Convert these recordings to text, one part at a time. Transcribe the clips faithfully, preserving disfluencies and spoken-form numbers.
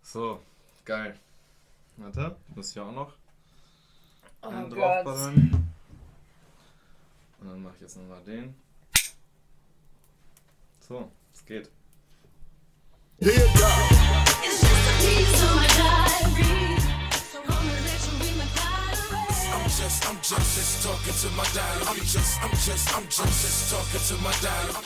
So, geil. Warte, muss ich auch noch Oh einen Gott. draufballern. Und dann mache ich jetzt nochmal den. So, es geht. It's just a piece of my diary. So wanna let you read my diary. I'm just, I'm just, just talking to my diary. I'm just, I'm just, I'm just, just talking to my diary.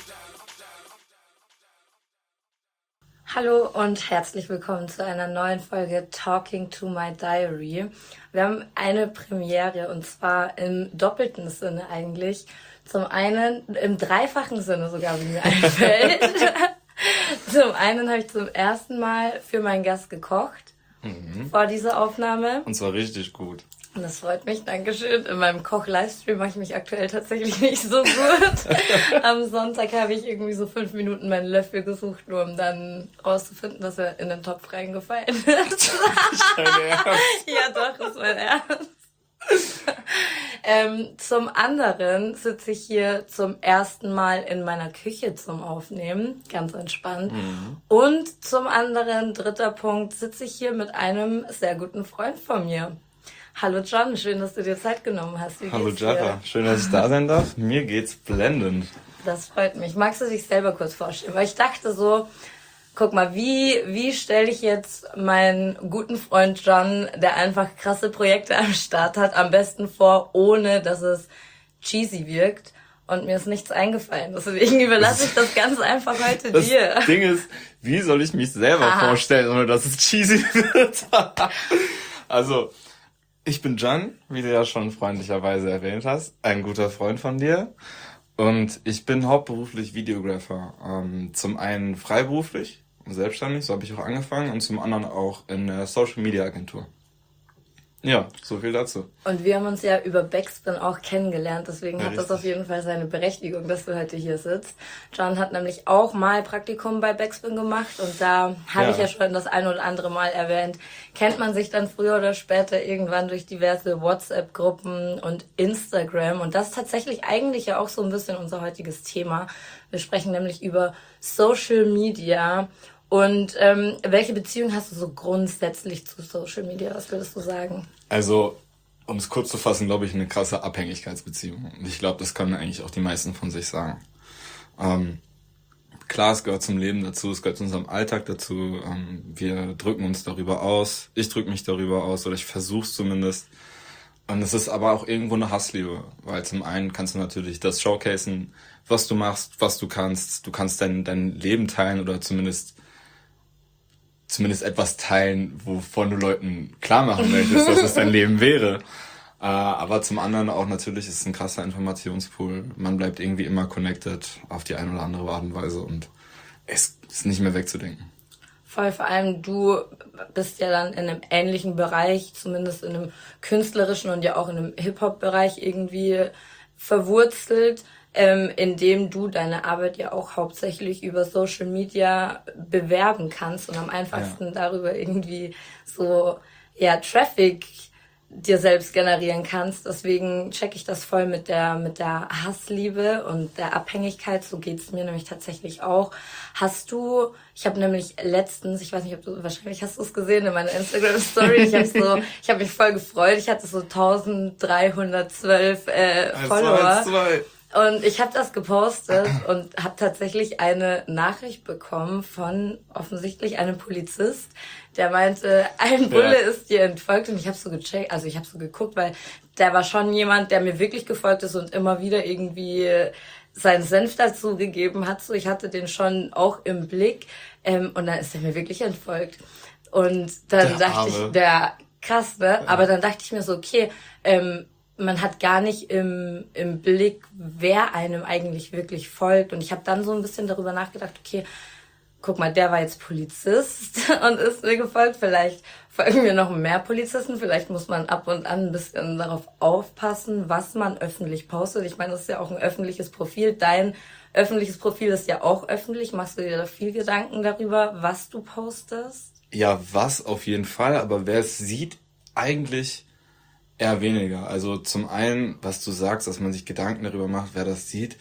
Hallo und herzlich willkommen zu einer neuen Folge Talking to My Diary. Wir haben eine Premiere und zwar im doppelten Sinne eigentlich. Zum einen, im dreifachen Sinne sogar, wie mir einfällt. Zum einen habe ich zum ersten Mal für meinen Gast gekocht Mhm. vor dieser Aufnahme. Und zwar richtig gut. Und das freut mich, Dankeschön. In meinem Koch-Livestream mache ich mich aktuell tatsächlich nicht so gut. Am Sonntag habe ich irgendwie so fünf Minuten meinen Löffel gesucht, nur um dann rauszufinden, dass er in den Topf reingefallen ist. Dein Ernst? Ja, doch, ist mein Ernst. ähm, zum anderen sitze ich hier zum ersten Mal in meiner Küche zum Aufnehmen, ganz entspannt. Mhm. Und zum anderen, dritter Punkt, sitze ich hier mit einem sehr guten Freund von mir. Hallo John, schön, dass du dir Zeit genommen hast. Wie Hallo geht's dir? Jaffa, schön, dass ich da sein darf. Mir geht's blendend. Das freut mich. Magst du dich selber kurz vorstellen? Weil ich dachte so, guck mal, wie, wie stelle ich jetzt meinen guten Freund John, der einfach krasse Projekte am Start hat, am besten vor, ohne dass es cheesy wirkt? Und mir ist nichts eingefallen. Deswegen überlasse ich das ganz einfach heute Das dir. Ding ist, wie soll ich mich selber Aha. vorstellen, ohne dass es cheesy wird? Also, ich bin Can, wie du ja schon freundlicherweise erwähnt hast, ein guter Freund von dir. Und ich bin hauptberuflich Videographer. Ähm, zum einen freiberuflich, selbstständig, so habe ich auch angefangen, und zum anderen auch in der Social Media Agentur. Ja, so viel dazu. Und wir haben uns ja über Backspin auch kennengelernt, deswegen Ja, hat das richtig. auf jeden Fall seine Berechtigung, dass du heute hier sitzt. John hat nämlich auch mal Praktikum bei Backspin gemacht und da habe Ja. ich ja schon das ein oder andere Mal erwähnt, kennt man sich dann früher oder später irgendwann durch diverse WhatsApp-Gruppen und Instagram, und das ist tatsächlich eigentlich ja auch so ein bisschen unser heutiges Thema. Wir sprechen nämlich über Social Media. Und ähm, welche Beziehung hast du so grundsätzlich zu Social Media? Was würdest du sagen? Also, um es kurz zu fassen, glaube ich, eine krasse Abhängigkeitsbeziehung. Und ich glaube, das können eigentlich auch die meisten von sich sagen. Ähm, klar, es gehört zum Leben dazu, es gehört zu unserem Alltag dazu. Ähm, wir drücken uns darüber aus. Ich drücke mich darüber aus, oder ich versuche es zumindest. Und es ist aber auch irgendwo eine Hassliebe, weil zum einen kannst du natürlich das showcasen, was du machst, was du kannst. Du kannst dein, dein Leben teilen oder zumindest zumindest etwas teilen, wovon du Leuten klar machen möchtest, dass es dein Leben wäre. Äh, aber zum anderen auch natürlich ist es ein krasser Informationspool. Man bleibt irgendwie immer connected auf die eine oder andere Art und Weise und es ist nicht mehr wegzudenken. Voll, vor allem du bist ja dann in einem ähnlichen Bereich, zumindest in einem künstlerischen und ja auch in einem Hip-Hop-Bereich irgendwie verwurzelt, ähm, in dem du deine Arbeit ja auch hauptsächlich über Social Media bewerben kannst und am einfachsten darüber irgendwie so, ja, Traffic dir selbst generieren kannst. Deswegen check ich das voll mit der mit der Hassliebe und der Abhängigkeit. So geht's mir nämlich tatsächlich auch. Hast du, ich habe nämlich letztens, ich weiß nicht, ob du, wahrscheinlich hast du es gesehen in meiner Instagram-Story, ich habe so, ich habe mich voll gefreut. Ich hatte so eintausenddreihundertzwölf äh, Follower. zwei. Und ich habe das gepostet und habe tatsächlich eine Nachricht bekommen von offensichtlich einem Polizist, der meinte, ein Bulle Ja. ist dir entfolgt. Und ich habe so gecheckt, also ich habe so geguckt, weil der war schon jemand, der mir wirklich gefolgt ist und immer wieder irgendwie seinen Senf dazu gegeben hat. So, ich hatte den schon auch im Blick, ähm, und dann ist er mir wirklich entfolgt. Und dann Der dachte Arme. ich, der krass, ne? Aber dann dachte ich mir so, okay, ähm, man hat gar nicht im, im Blick, wer einem eigentlich wirklich folgt. Und ich habe dann so ein bisschen darüber nachgedacht, okay, guck mal, der war jetzt Polizist und ist mir gefolgt. Vielleicht folgen mir noch mehr Polizisten. Vielleicht muss man ab und an ein bisschen darauf aufpassen, was man öffentlich postet. Ich meine, das ist ja auch ein öffentliches Profil. Dein öffentliches Profil ist ja auch öffentlich. Machst du dir da viel Gedanken darüber, was du postest? Ja, was auf jeden Fall, aber wer es sieht, eigentlich eher weniger. Also zum einen, was du sagst, dass man sich Gedanken darüber macht, wer das sieht.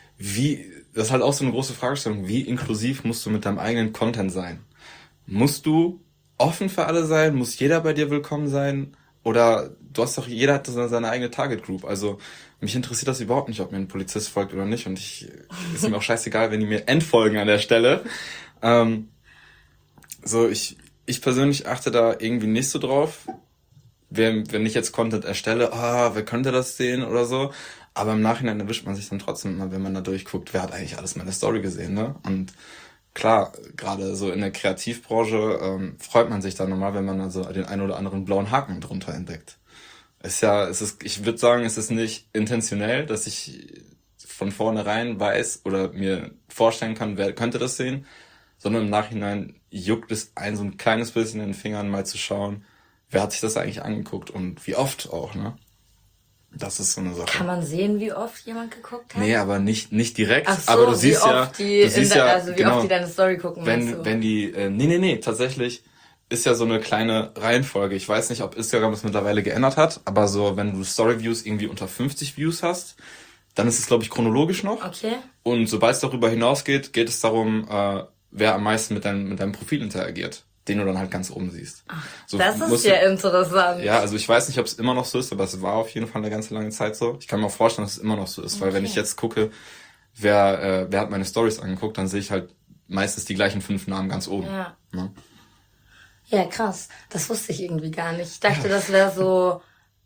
Wie, das ist halt auch so eine große Fragestellung, wie inklusiv musst du mit deinem eigenen Content sein? Musst du offen für alle sein? Muss jeder bei dir willkommen sein? Oder du hast doch, jeder hat so seine eigene Target Group. Also mich interessiert das überhaupt nicht, ob mir ein Polizist folgt oder nicht. Und ich ist mir auch scheißegal, wenn die mir entfolgen an der Stelle. Ähm, so, ich ich persönlich achte da irgendwie nicht so drauf. Wenn, wenn ich jetzt Content erstelle, ah, wer könnte das sehen oder so. Aber im Nachhinein erwischt man sich dann trotzdem immer, wenn man da durchguckt, wer hat eigentlich alles meine Story gesehen, ne? Und klar, gerade so in der Kreativbranche ähm, freut man sich dann nochmal, wenn man also den einen oder anderen blauen Haken drunter entdeckt. Ist ja, es ist, ich würde sagen, es ist nicht intentionell, dass ich von vornherein weiß oder mir vorstellen kann, wer könnte das sehen, sondern im Nachhinein juckt es ein so ein kleines bisschen in den Fingern, mal zu schauen, wer hat sich das eigentlich angeguckt und wie oft auch, ne? Das ist so eine Sache. Kann man sehen, wie oft jemand geguckt hat? Nee, aber nicht nicht direkt. Ach so, aber du wie siehst ja, oft die du siehst in der, ja, also wie genau, oft die deine Story gucken, meinst wenn du? wenn die, äh, nee nee nee, tatsächlich ist ja so eine kleine Reihenfolge. Ich weiß nicht, ob Instagram das mittlerweile geändert hat, aber so wenn du Story-Views irgendwie unter fünfzig Views hast, dann ist es glaube ich chronologisch noch. Okay. Und sobald es darüber hinausgeht, geht es darum, äh, wer am meisten mit deinem mit deinem Profil interagiert, den du dann halt ganz oben siehst. Ach, so, das ist musst ja du, interessant. Ja, also ich weiß nicht, ob es immer noch so ist, aber es war auf jeden Fall eine ganze lange Zeit so. Ich kann mir auch vorstellen, dass es immer noch so ist, weil Okay. wenn ich jetzt gucke, wer äh, wer hat meine Stories angeguckt, dann sehe ich halt meistens die gleichen fünf Namen ganz oben. Ja. Ne? Ja, krass. Das wusste ich irgendwie gar nicht. Ich dachte, das wäre so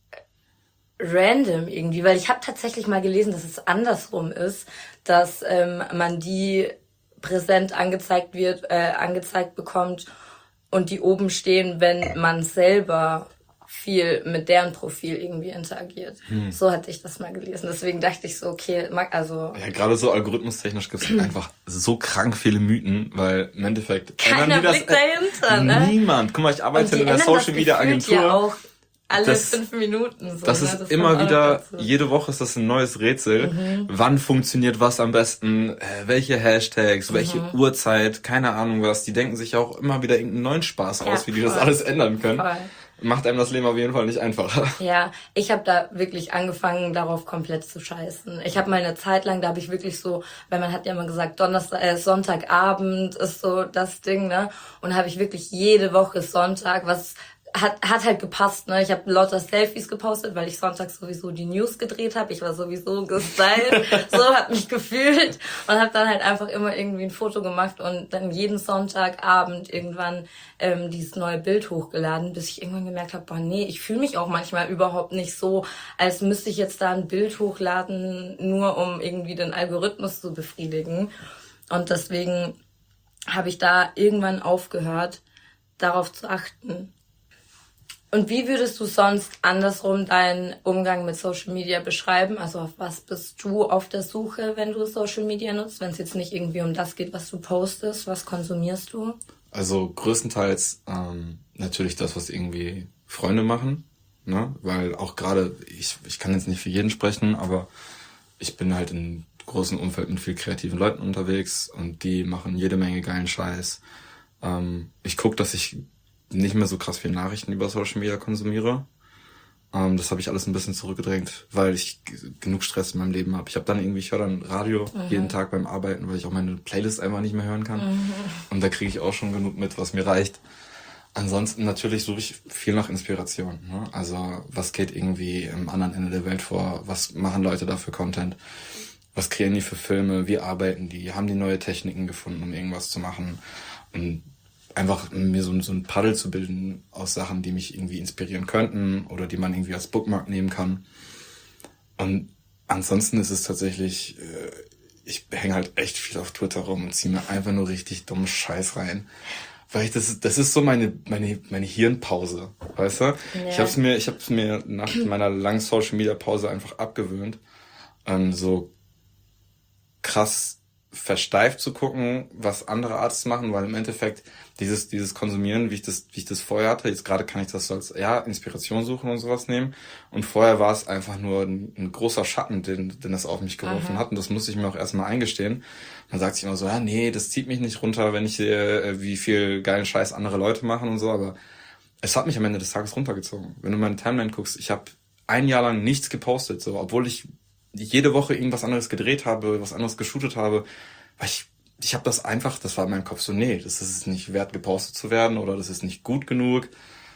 random irgendwie, weil ich habe tatsächlich mal gelesen, dass es andersrum ist, dass ähm, man die präsent angezeigt wird, äh, angezeigt bekommt und die oben stehen, wenn man selber viel mit deren Profil irgendwie interagiert. Hm. So hatte ich das mal gelesen. Deswegen dachte ich so, okay, also... Ja, gerade so algorithmustechnisch gibt es einfach so krank viele Mythen, weil im Endeffekt... Keiner blickt dahinter, ne? Niemand. Guck mal, ich arbeite in einer Social-Media-Agentur. Ja auch alle das, fünf Minuten. So, das ne? ist das immer wieder, dazu. jede Woche ist das ein neues Rätsel. Mhm. Wann funktioniert was am besten? Äh, welche Hashtags? Mhm. Welche Uhrzeit? Keine Ahnung was. Die denken sich auch immer wieder irgendeinen neuen Spaß aus, ja, wie die voll. Das alles ändern können. Voll. Macht einem das Leben auf jeden Fall nicht einfacher. Ja, ich habe da wirklich angefangen, darauf komplett zu scheißen. Ich habe mal eine Zeit lang, da habe ich wirklich so, weil man hat ja immer gesagt, Donnerstag, äh, Sonntagabend ist so das Ding, ne? Und habe ich wirklich jede Woche Sonntag, was hat hat halt gepasst, ne? Ich habe lauter Selfies gepostet, weil ich sonntags sowieso die News gedreht habe. Ich war sowieso gestylt, so hat mich gefühlt und habe dann halt einfach immer irgendwie ein Foto gemacht und dann jeden Sonntagabend irgendwann ähm, dieses neue Bild hochgeladen, bis ich irgendwann gemerkt habe, boah, nee, ich fühle mich auch manchmal überhaupt nicht so, als müsste ich jetzt da ein Bild hochladen, nur um irgendwie den Algorithmus zu befriedigen. Und deswegen habe ich da irgendwann aufgehört, darauf zu achten. Und wie würdest du sonst andersrum deinen Umgang mit Social Media beschreiben? Also auf was bist du auf der Suche, wenn du Social Media nutzt? Wenn es jetzt nicht irgendwie um das geht, was du postest, was konsumierst du? Also größtenteils ähm, natürlich das, was irgendwie Freunde machen, ne? Weil auch gerade, ich ich kann jetzt nicht für jeden sprechen, aber ich bin halt in einem großen Umfeld mit viel kreativen Leuten unterwegs und die machen jede Menge geilen Scheiß. Ähm, ich gucke, dass ich nicht mehr so krass viel Nachrichten über Social Media konsumiere. Ähm, das habe ich alles ein bisschen zurückgedrängt, weil ich g- genug Stress in meinem Leben habe. Ich habe dann irgendwie, ich höre dann Radio mhm. jeden Tag beim Arbeiten, weil ich auch meine Playlist einfach nicht mehr hören kann. Mhm. Und da kriege ich auch schon genug mit, was mir reicht. Ansonsten natürlich suche ich viel nach Inspiration. Ne? Also was geht irgendwie am anderen Ende der Welt vor? Was machen Leute da für Content? Was kreieren die für Filme? Wie arbeiten die? Haben die neue Techniken gefunden, um irgendwas zu machen? Und einfach mir so, so ein Paddel zu bilden aus Sachen, die mich irgendwie inspirieren könnten oder die man irgendwie als Bookmark nehmen kann. Und ansonsten ist es tatsächlich, äh, ich hänge halt echt viel auf Twitter rum und ziehe mir einfach nur richtig dummen Scheiß rein. Weil ich das, das ist so meine, meine, meine Hirnpause, weißt du? Ja. Ich hab's mir, ich hab's mir nach meiner langen Social Media Pause einfach abgewöhnt, ähm, so krass versteift zu gucken, was andere Artists machen, weil im Endeffekt dieses dieses Konsumieren, wie ich das wie ich das vorher hatte, jetzt gerade kann ich das so als ja Inspiration suchen und sowas nehmen und vorher war es einfach nur ein, ein großer Schatten, den den das auf mich geworfen Aha. hat und das musste ich mir auch erstmal eingestehen. Man sagt sich immer so, ja nee, das zieht mich nicht runter, wenn ich sehe, wie viel geilen Scheiß andere Leute machen und so, aber es hat mich am Ende des Tages runtergezogen. Wenn du meine Timeline guckst, ich habe ein Jahr lang nichts gepostet, so obwohl ich jede Woche irgendwas anderes gedreht habe, was anderes geshootet habe, weil ich ich habe das einfach, das war in meinem Kopf so, nee, das ist nicht wert, gepostet zu werden oder das ist nicht gut genug.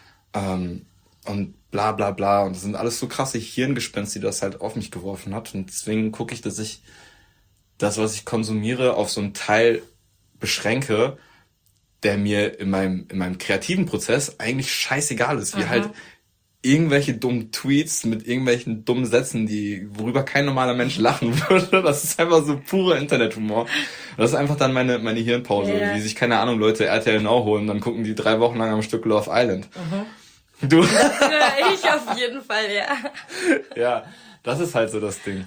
Ähm, und bla bla bla. Und das sind alles so krasse Hirngespinste, die das halt auf mich geworfen hat. Und deswegen gucke ich, dass ich das, was ich konsumiere, auf so einen Teil beschränke, der mir in meinem in meinem kreativen Prozess eigentlich scheißegal ist. Wie Aha. halt irgendwelche dummen Tweets mit irgendwelchen dummen Sätzen, die worüber kein normaler Mensch lachen würde. Das ist einfach so purer Internethumor. Das ist einfach dann meine meine Hirnpause, Ja. wie sich, keine Ahnung, Leute R T L Now holen, dann gucken die drei Wochen lang am Stück Love Island. Du? Ja, ich auf jeden Fall, ja. Ja, das ist halt so das Ding.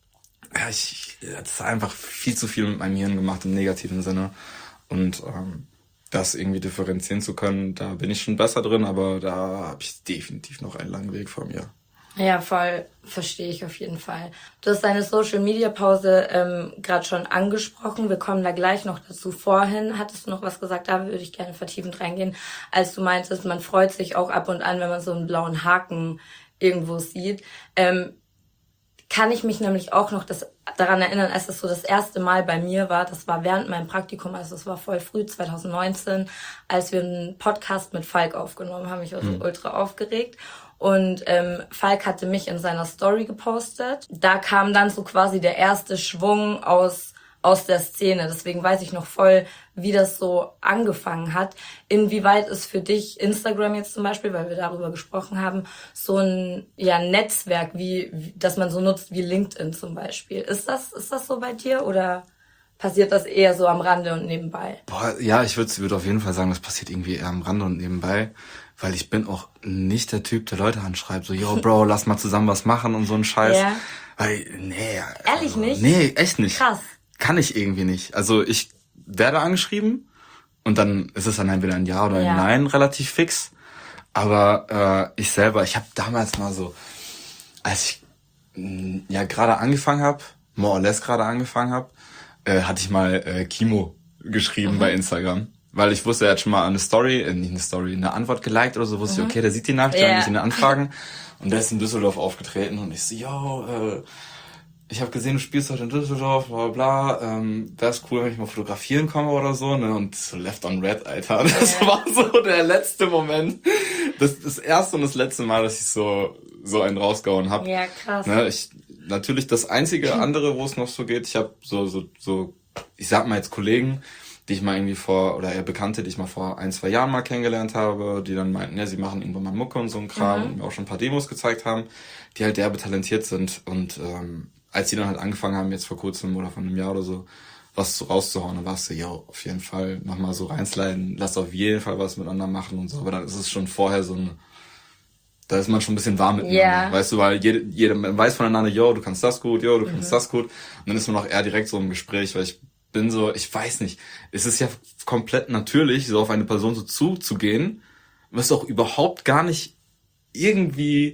Ja, ich, das ist einfach viel zu viel mit meinem Hirn gemacht im negativen Sinne. Und ähm, das irgendwie differenzieren zu können, da bin ich schon besser drin, aber da habe ich definitiv noch einen langen Weg vor mir. Ja, voll, verstehe ich auf jeden Fall. Du hast deine Social-Media-Pause ähm, gerade schon angesprochen. Wir kommen da gleich noch dazu. Vorhin hattest du noch was gesagt, da würde ich gerne vertiefend reingehen, als du meintest, man freut sich auch ab und an, wenn man so einen blauen Haken irgendwo sieht. Ähm, kann ich mich nämlich auch noch das, daran erinnern, als das so das erste Mal bei mir war. Das war während meinem Praktikum, also es war voll früh, zwanzig neunzehn, als wir einen Podcast mit Falk aufgenommen haben. Ich war so Mhm. ultra aufgeregt. Und ähm, Falk hatte mich in seiner Story gepostet. Da kam dann so quasi der erste Schwung aus aus der Szene. Deswegen weiß ich noch voll, wie das so angefangen hat. Inwieweit ist für dich Instagram jetzt zum Beispiel, weil wir darüber gesprochen haben, so ein ja Netzwerk, wie, wie das man so nutzt wie LinkedIn zum Beispiel. Ist das ist das so bei dir oder passiert das eher so am Rande und nebenbei? Boah, ja, ich würde würd auf jeden Fall sagen, das passiert irgendwie eher am Rande und nebenbei, weil ich bin auch nicht der Typ, der Leute anschreibt, so, yo, Bro, lass mal zusammen was machen und so ein Scheiß. Ja. Weil, nee. Ehrlich also, nicht? Nee, echt nicht. Krass. Kann ich irgendwie nicht. Also ich werde angeschrieben und dann ist es dann entweder ein Ja oder ein Ja. Nein relativ fix. Aber äh, ich selber, ich habe damals mal so, als ich mh, ja gerade angefangen habe, more or less gerade angefangen habe, äh, hatte ich mal äh, Kimo geschrieben bei Instagram. Weil ich wusste, er hat schon mal eine Story, äh, nicht eine Story, eine Antwort geliked oder so, wusste ich, okay, der sieht die Nachricht, Ja. dann muss ich ihn anfragen. Und der ist in Düsseldorf aufgetreten und ich so, yo, äh, ich habe gesehen, du spielst heute in Düsseldorf, bla bla bla, ähm, wär's cool, wenn ich mal fotografieren komme oder so, ne, und so left on red, Alter, das Ja. war so der letzte Moment, das, das erste und das letzte Mal, dass ich so, so einen rausgehauen hab. Ja, krass. Ne, ich, natürlich das einzige andere, wo es noch so geht, ich habe so, so, so, ich sag mal jetzt Kollegen, die ich mal irgendwie vor, oder eher Bekannte, die ich mal vor ein, zwei Jahren mal kennengelernt habe, die dann meinten, ja, sie machen irgendwann mal Mucke und so ein Kram Mhm. und mir auch schon ein paar Demos gezeigt haben, die halt derbe talentiert sind und ähm, als die dann halt angefangen haben, jetzt vor kurzem oder vor einem Jahr oder so, was so rauszuhauen, dann warst du, ja, auf jeden Fall nochmal so reinsliden, lass auf jeden Fall was miteinander machen und so, aber dann ist es schon vorher so ein, da ist man schon ein bisschen warm miteinander, Ja. weißt du, weil jede, jeder man weiß voneinander, yo, du kannst das gut, yo, du kannst das gut, und dann ist man auch eher direkt so im Gespräch, weil ich bin so, ich weiß nicht, es ist ja komplett natürlich, so auf eine Person so zuzugehen, was auch überhaupt gar nicht irgendwie,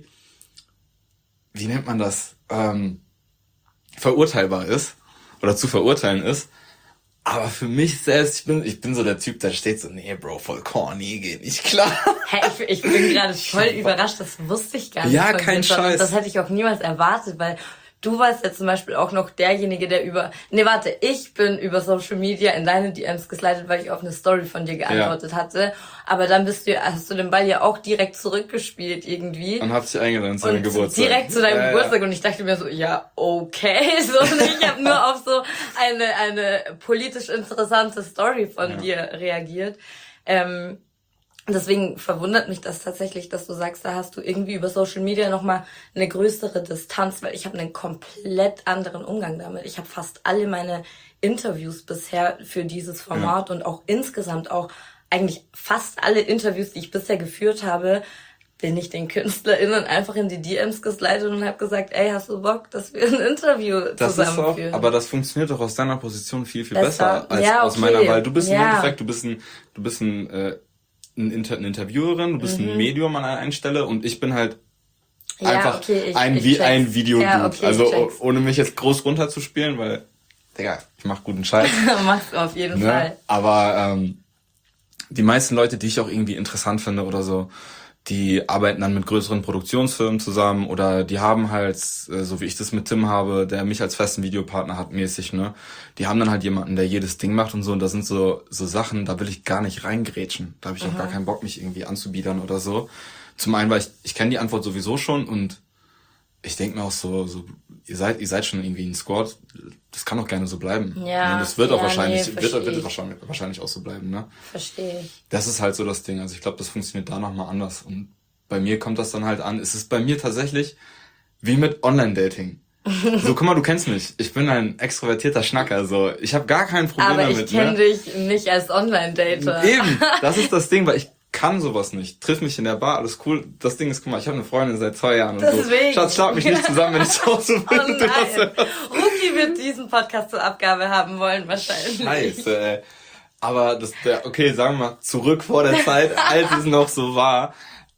wie nennt man das, ähm, verurteilbar ist oder zu verurteilen ist. Aber für mich selbst, ich bin, ich bin so der Typ, der steht so, nee, Bro, voll corny, geht nicht klar. Hä, ich, ich bin gerade voll überrascht, das wusste ich gar nicht. Ja, von kein dir, sondern Scheiß. Das hätte ich auch niemals erwartet, weil du warst ja zum Beispiel auch noch derjenige, der über... Nee, warte, ich bin über Social Media in deine D Ms geslidet, weil ich auf eine Story von dir geantwortet hatte. Aber dann bist du, hast du den Ball ja auch direkt zurückgespielt irgendwie. Und hab dich eingeladen zu deinem Und Geburtstag. direkt zu deinem Ja, ja. Geburtstag und ich dachte mir so, ja, okay. So, und ich habe nur auf so eine eine politisch interessante Story von Ja. dir reagiert. Ähm, deswegen verwundert mich das tatsächlich, dass du sagst, da hast du irgendwie über Social Media nochmal eine größere Distanz, weil ich habe einen komplett anderen Umgang damit. Ich habe fast alle meine Interviews bisher für dieses Format und auch insgesamt auch eigentlich fast alle Interviews, die ich bisher geführt habe, bin ich den KünstlerInnen einfach in die D Ms geslidet und habe gesagt, ey, hast du Bock, dass wir ein Interview Das ist auch, zusammenführen? aber das funktioniert doch aus deiner Position viel, viel Besser. besser als Ja, aus okay. meiner, weil du bist im Ja. Endeffekt, du bist ein, du bist ein, äh, ein Inter eine Interviewerin, du bist Mhm. ein Medium an einer Stelle und ich bin halt Ja, einfach okay, ich- ein, ich wie check's. ein Videodude. Ja, okay, ich also check's. ohne mich jetzt groß runterzuspielen, weil, Digga, ich mach guten Scheiß. Machst du auf jeden Ne? Fall. Aber ähm, die meisten Leute, die ich auch irgendwie interessant finde oder so, die arbeiten dann mit größeren Produktionsfirmen zusammen oder die haben halt, äh, so wie ich das mit Tim habe, der mich als festen Videopartner hat mäßig, ne, die haben dann halt jemanden, der jedes Ding macht und so und das sind so so Sachen, da will ich gar nicht reingrätschen, da habe ich auch gar keinen Bock, mich irgendwie anzubiedern oder so. Zum einen, weil ich ich kenne die Antwort sowieso schon und ich denke mir auch so, so ihr seid ihr seid schon irgendwie ein Squad, das kann auch gerne so bleiben. Ja, und das wird auch ja, wahrscheinlich nee, wird, versteh wird ich. wahrscheinlich wahrscheinlich auch so bleiben, ne? Verstehe ich. Das ist halt so das Ding. Also ich glaube, das funktioniert da nochmal anders. Und bei mir kommt das dann halt an. Es ist bei mir tatsächlich wie mit Online-Dating. So, guck mal, du kennst mich. Ich bin ein extrovertierter Schnacker. So, ich habe gar kein Problem Aber damit. ich kenne ne? dich nicht als Online-Dater. Eben, das ist das Ding, weil ich kann sowas nicht. Triff mich in der Bar, alles cool. Das Ding ist, guck mal, ich habe eine Freundin seit zwei Jahren und Deswegen. so. Schatz, schlag mich nicht zusammen, wenn ich zu Hause bin. Oh nein. Ruki wird diesen Podcast zur Abgabe haben wollen, wahrscheinlich. Scheiße, ey. Aber das, der, okay, sagen wir mal, zurück vor der Zeit, als es noch so war.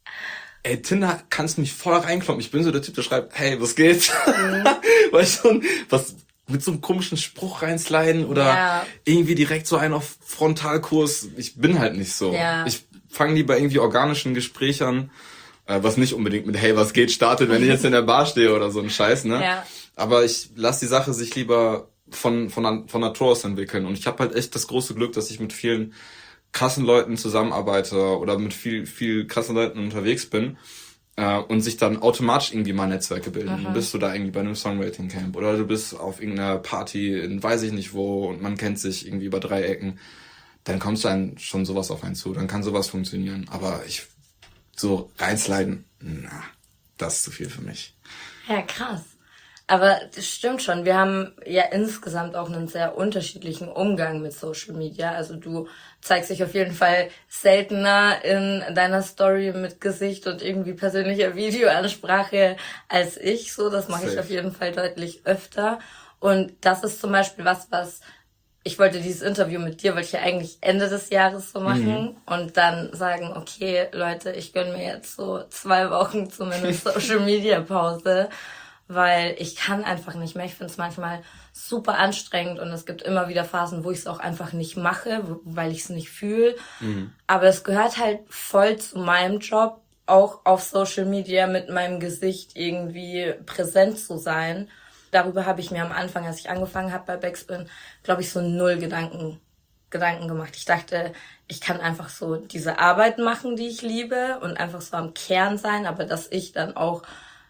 Ey, Tinder kannst mich voll reinkloppen. Ich bin so der Typ, der schreibt, hey, was geht? Mhm. Weil ich schon, was, mit so einem komischen Spruch reinsliden oder Ja. irgendwie direkt so einen auf Frontalkurs. Ich bin halt nicht so. Ja. Ich fange lieber irgendwie organischen Gespräch an, äh, was nicht unbedingt mit, hey, was geht, startet, wenn ich jetzt in der Bar stehe oder so ein Scheiß, ne? Ja. Aber ich lasse die Sache sich lieber von, von, von Natur aus entwickeln. Und ich habe halt echt das große Glück, dass ich mit vielen krassen Leuten zusammenarbeite oder mit viel, viel krassen Leuten unterwegs bin äh, und sich dann automatisch irgendwie mal Netzwerke bilden. Dann bist du da irgendwie bei einem Songwriting-Camp oder du bist auf irgendeiner Party in weiß ich nicht wo und man kennt sich irgendwie über drei Ecken. Dann kommst du dann schon sowas auf einen zu. Dann kann sowas funktionieren. Aber ich, so reinsliden, na, das ist zu viel für mich. Ja, krass. Aber das stimmt schon. Wir haben ja insgesamt auch einen sehr unterschiedlichen Umgang mit Social Media. Also du zeigst dich auf jeden Fall seltener in deiner Story mit Gesicht und irgendwie persönlicher Videoansprache als ich. So, das mache ich Safe. auf jeden Fall deutlich öfter. Und das ist zum Beispiel was, was ich wollte dieses Interview mit dir, wollte ich ja eigentlich Ende des Jahres so machen und dann sagen, okay, Leute, ich gönne mir jetzt so zwei Wochen zumindest Social Media Pause, weil ich kann einfach nicht mehr. Ich finde es manchmal super anstrengend und es gibt immer wieder Phasen, wo ich es auch einfach nicht mache, wo- weil ich es nicht fühle. Aber es gehört halt voll zu meinem Job, auch auf Social Media mit meinem Gesicht irgendwie präsent zu sein. Darüber habe ich mir am Anfang, als ich angefangen habe bei Backspin, glaube ich, so null Gedanken, Gedanken gemacht. Ich dachte, ich kann einfach so diese Arbeit machen, die ich liebe und einfach so am Kern sein, aber dass ich dann auch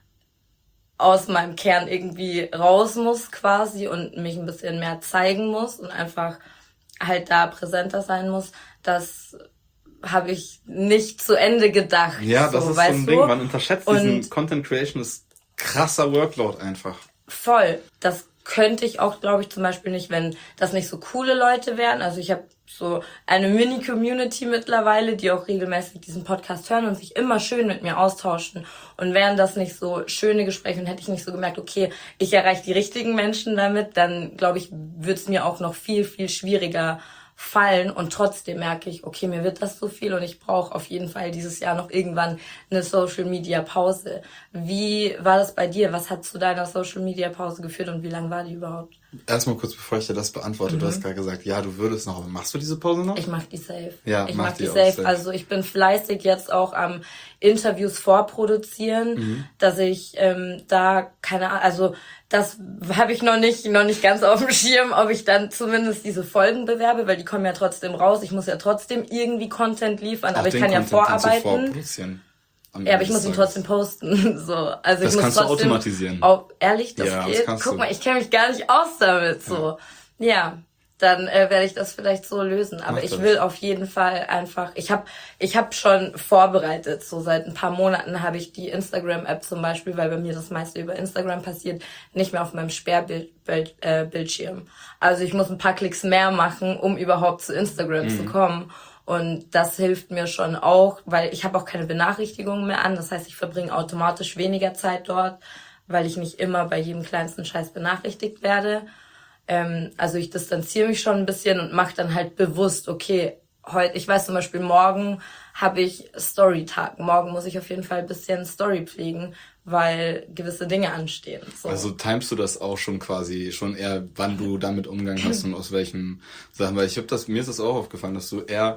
aus meinem Kern irgendwie raus muss quasi und mich ein bisschen mehr zeigen muss und einfach halt da präsenter sein muss, das habe ich nicht zu Ende gedacht. Ja, das so, ist so weißt ein du? Ding. Man unterschätzt diesen Und- Content Creation, ist krasser Workload einfach. Voll. Das könnte ich auch, glaube ich, zum Beispiel nicht, wenn das nicht so coole Leute wären. Also ich habe so eine Mini-Community mittlerweile, die auch regelmäßig diesen Podcast hören und sich immer schön mit mir austauschen. Und wären das nicht so schöne Gespräche und hätte ich nicht so gemerkt, okay, ich erreiche die richtigen Menschen damit, dann, glaube ich, würde es mir auch noch viel, viel schwieriger fallen. Und trotzdem merke ich, okay, mir wird das so viel und ich brauche auf jeden Fall dieses Jahr noch irgendwann eine Social-Media-Pause. Wie war das bei dir? Was hat zu deiner Social-Media-Pause geführt und wie lang war die überhaupt? Erstmal kurz, bevor ich dir das beantworte, du hast gerade gesagt, ja, du würdest noch, aber machst du diese Pause noch? Ich mach die safe. Ja, ich mach mach die die auch safe. safe. Also ich bin fleißig jetzt auch am Interviews vorproduzieren, Mhm. dass ich ähm, da keine Ahnung, also das habe ich noch nicht noch nicht ganz auf dem Schirm, ob ich dann zumindest diese Folgen bewerbe, weil die kommen ja trotzdem raus. Ich muss ja trotzdem irgendwie Content liefern, Auch aber ich den kann ja Content kannst du vorarbeiten. vorproduzieren. Am Ja, aber Ende ich muss des ihn Tages. trotzdem posten. So, also Das ich muss kannst du trotzdem automatisieren. Auch, ehrlich, das Ja, das geht. kannst Guck du. mal, ich kenne mich gar nicht aus damit. So, ja, dann äh, werde ich das vielleicht so lösen. Aber Mach ich das. will auf jeden Fall einfach. Ich habe, ich habe schon vorbereitet. So seit ein paar Monaten habe ich die Instagram-App zum Beispiel, weil bei mir das meiste über Instagram passiert, nicht mehr auf meinem Sperrbildschirm. Äh, Bildschirm. Also ich muss ein paar Klicks mehr machen, um überhaupt zu Instagram Mhm. zu kommen. Und das hilft mir schon auch, weil ich habe auch keine Benachrichtigungen mehr an. Das heißt, ich verbringe automatisch weniger Zeit dort, weil ich nicht immer bei jedem kleinsten Scheiß benachrichtigt werde. Ähm, also ich distanziere mich schon ein bisschen und mache dann halt bewusst, okay, heute, ich weiß zum Beispiel, morgen habe ich Storytag. Morgen muss ich auf jeden Fall ein bisschen Story pflegen, weil gewisse Dinge anstehen. So. Also timest du das auch schon quasi, schon eher, wann du damit Umgang hast und aus welchen Sachen, weil ich habe das, mir ist das auch aufgefallen, dass du eher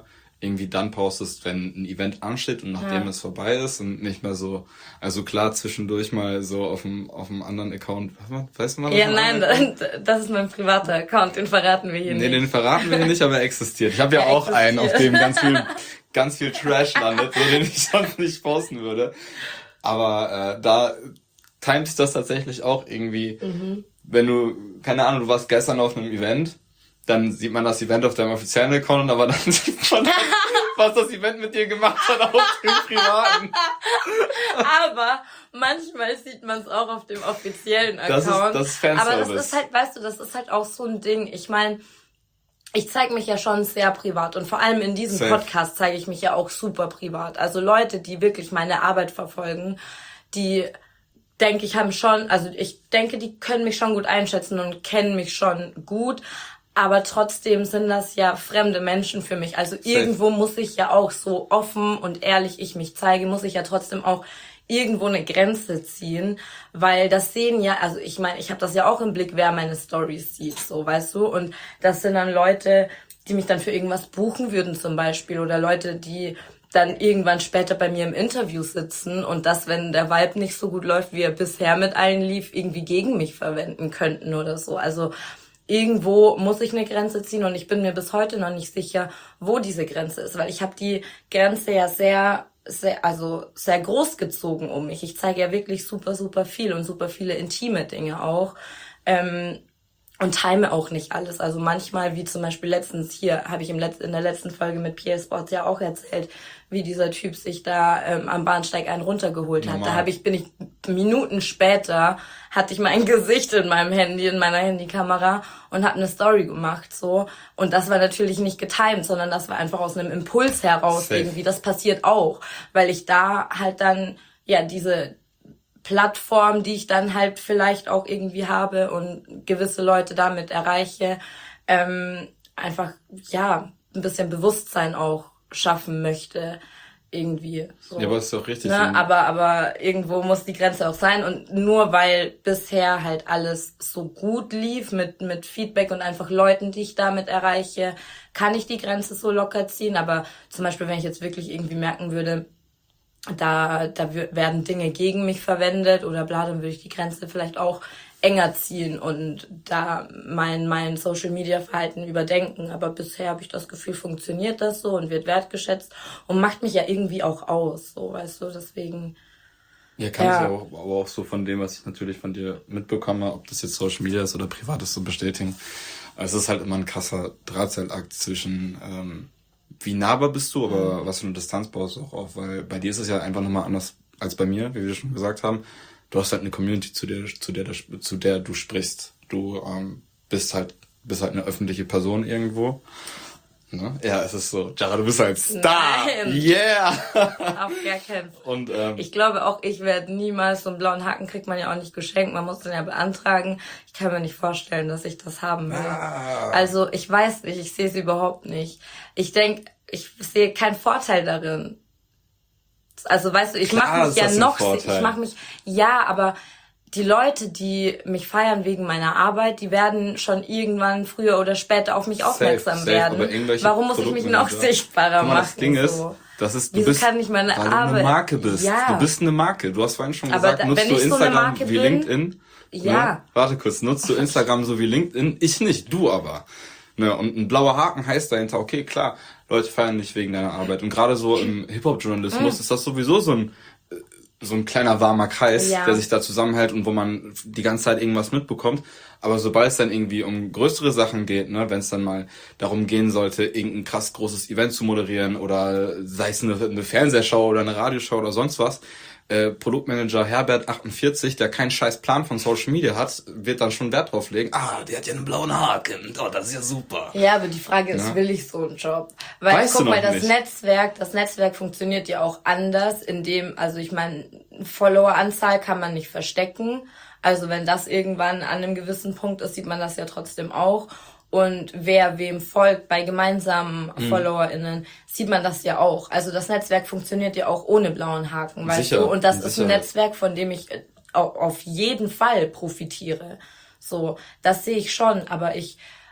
irgendwie dann postest, wenn ein Event ansteht und nachdem Ja. es vorbei ist und nicht mehr so, also klar zwischendurch mal so auf dem auf dem anderen Account, weißt du mal? Ja, nein, das ist mein privater Account, den verraten wir hier Nee, nicht. den verraten wir hier nicht, aber er existiert. Ich habe ja Er auch einen, auf existiert. dem ganz viel ganz viel Trash landet, so den ich sonst nicht posten würde. Aber äh, da timet sich das tatsächlich auch irgendwie, Mhm. wenn du, keine Ahnung, du warst gestern auf einem Event, dann sieht man das Event auf deinem offiziellen Account, aber dann sieht man, was das Event mit dir gemacht hat auf dem privaten. Aber manchmal sieht man es auch auf dem offiziellen Account. Das ist, das ist Fanservice. Aber das ist halt, weißt du, das ist halt auch so ein Ding. Ich meine, ich zeige mich ja schon sehr privat und vor allem in diesem Safe. Podcast zeige ich mich ja auch super privat. Also Leute, die wirklich meine Arbeit verfolgen, die denke ich haben schon, also ich denke, die können mich schon gut einschätzen und kennen mich schon gut. Aber trotzdem sind das ja fremde Menschen für mich. Also irgendwo muss ich ja auch, so offen und ehrlich ich mich zeige, muss ich ja trotzdem auch irgendwo eine Grenze ziehen, weil das sehen ja, also ich meine, ich habe das ja auch im Blick, wer meine Stories sieht, so, weißt du, und das sind dann Leute, die mich dann für irgendwas buchen würden zum Beispiel oder Leute, die dann irgendwann später bei mir im Interview sitzen und das, wenn der Vibe nicht so gut läuft, wie er bisher mit allen lief, irgendwie gegen mich verwenden könnten oder so. Also irgendwo muss ich eine Grenze ziehen und ich bin mir bis heute noch nicht sicher, wo diese Grenze ist, weil ich habe die Grenze ja sehr, sehr, also sehr groß gezogen um mich. Ich zeige ja wirklich super, super viel und super viele intime Dinge auch. Ähm, und time auch nicht alles. Also manchmal, wie zum Beispiel letztens hier, habe ich im Letz- in der letzten Folge mit P S Sports ja auch erzählt, wie dieser Typ sich da ähm, am Bahnsteig einen runtergeholt hat. Normal. Da habe ich, bin ich Minuten später, hatte ich mein Gesicht in meinem Handy, in meiner Handykamera und habe eine Story gemacht, so. Und das war natürlich nicht getimed, sondern das war einfach aus einem Impuls heraus Safe. irgendwie. Das passiert auch, weil ich da halt dann, ja, diese Plattform, die ich dann halt vielleicht auch irgendwie habe und gewisse Leute damit erreiche, ähm, einfach, ja, ein bisschen Bewusstsein auch schaffen möchte, irgendwie. So. Ja, aber ist doch richtig. Ne? so. Aber, aber irgendwo muss die Grenze auch sein und nur weil bisher halt alles so gut lief mit, mit Feedback und einfach Leuten, die ich damit erreiche, kann ich die Grenze so locker ziehen, aber zum Beispiel, wenn ich jetzt wirklich irgendwie merken würde, da da w- werden Dinge gegen mich verwendet oder bla, dann würde ich die Grenze vielleicht auch enger ziehen und da mein mein Social Media Verhalten überdenken, aber bisher habe ich das Gefühl, funktioniert das so und wird wertgeschätzt und macht mich ja irgendwie auch aus, so, weißt du, deswegen Ja, kann Ja. ich auch, aber auch so von dem, was ich natürlich von dir mitbekomme, ob das jetzt Social Media ist oder privat ist, so bestätigen. Also es ist halt immer ein krasser Drahtseilakt zwischen, ähm, wie nahbar bist du, aber was für eine Distanz baust du auch auf, weil bei dir ist es ja einfach nochmal anders als bei mir, wie wir schon gesagt haben. Du hast halt eine Community, zu der, zu der, zu der du sprichst. Du ähm, bist halt, bist halt eine öffentliche Person irgendwo. Ne? Ja, es ist so, Jara, du bist halt Star. Nein. Yeah. auf gar keinen Fall. Und ähm, Ich glaube auch, ich werde niemals so einen blauen Haken, kriegt man ja auch nicht geschenkt, man muss den ja beantragen. Ich kann mir nicht vorstellen, dass ich das haben will. Ah. Also ich weiß nicht, ich sehe es überhaupt nicht. Ich denk, ich sehe keinen Vorteil darin. Also weißt du, ich Klar mache mich ist ja das ein noch, Vorteil. ich mache mich, ja, aber die Leute, die mich feiern wegen meiner Arbeit, die werden schon irgendwann früher oder später auf mich Safe, aufmerksam safe, werden. aber irgendwelche Warum muss ich mich noch Produktmanager- sichtbarer Guck mal, machen? das Ding ist, so? das ist, du Wieso bist, kann ich meine weil du Arbeit- eine Marke bist. Ja. Du bist eine Marke. Du hast vorhin schon Aber gesagt, da- nutzt wenn du ich so eine Instagram Marke wie bin- LinkedIn? Ja. Ne? Warte kurz, nutzt du Instagram so wie LinkedIn? Ich nicht, du aber. Ne? Und ein blauer Haken heißt dahinter, okay, klar, Leute feiern dich wegen deiner Arbeit. Und gerade so im Hip-Hop-Journalismus ist das sowieso so ein so ein kleiner warmer Kreis, Ja. der sich da zusammenhält und wo man die ganze Zeit irgendwas mitbekommt. Aber sobald es dann irgendwie um größere Sachen geht, ne, wenn es dann mal darum gehen sollte, irgendein krass großes Event zu moderieren oder sei es eine, eine Fernsehshow oder eine Radioshow oder sonst was, äh, Produktmanager Herbert achtundvierzig, der keinen scheiß Plan von Social Media hat, wird dann schon Wert drauf legen. Ah, der hat ja einen blauen Haken. Oh, das ist ja super. Ja, aber die Frage ist, Ja. will ich so einen Job? Weil, Weißt guck du mal, noch das nicht. Netzwerk, das Netzwerk funktioniert ja auch anders, indem, also ich meine, Followeranzahl kann man nicht verstecken. Also wenn das irgendwann an einem gewissen Punkt ist, sieht man das ja trotzdem auch. Und wer wem folgt bei gemeinsamen Mhm. FollowerInnen, sieht man das ja auch. Also das Netzwerk funktioniert ja auch ohne blauen Haken, weißt Sicher, du? Und das mit ist ein Sicherheit. Netzwerk, von dem ich äh, au- auf jeden Fall profitiere. So, das sehe ich schon, aber ich,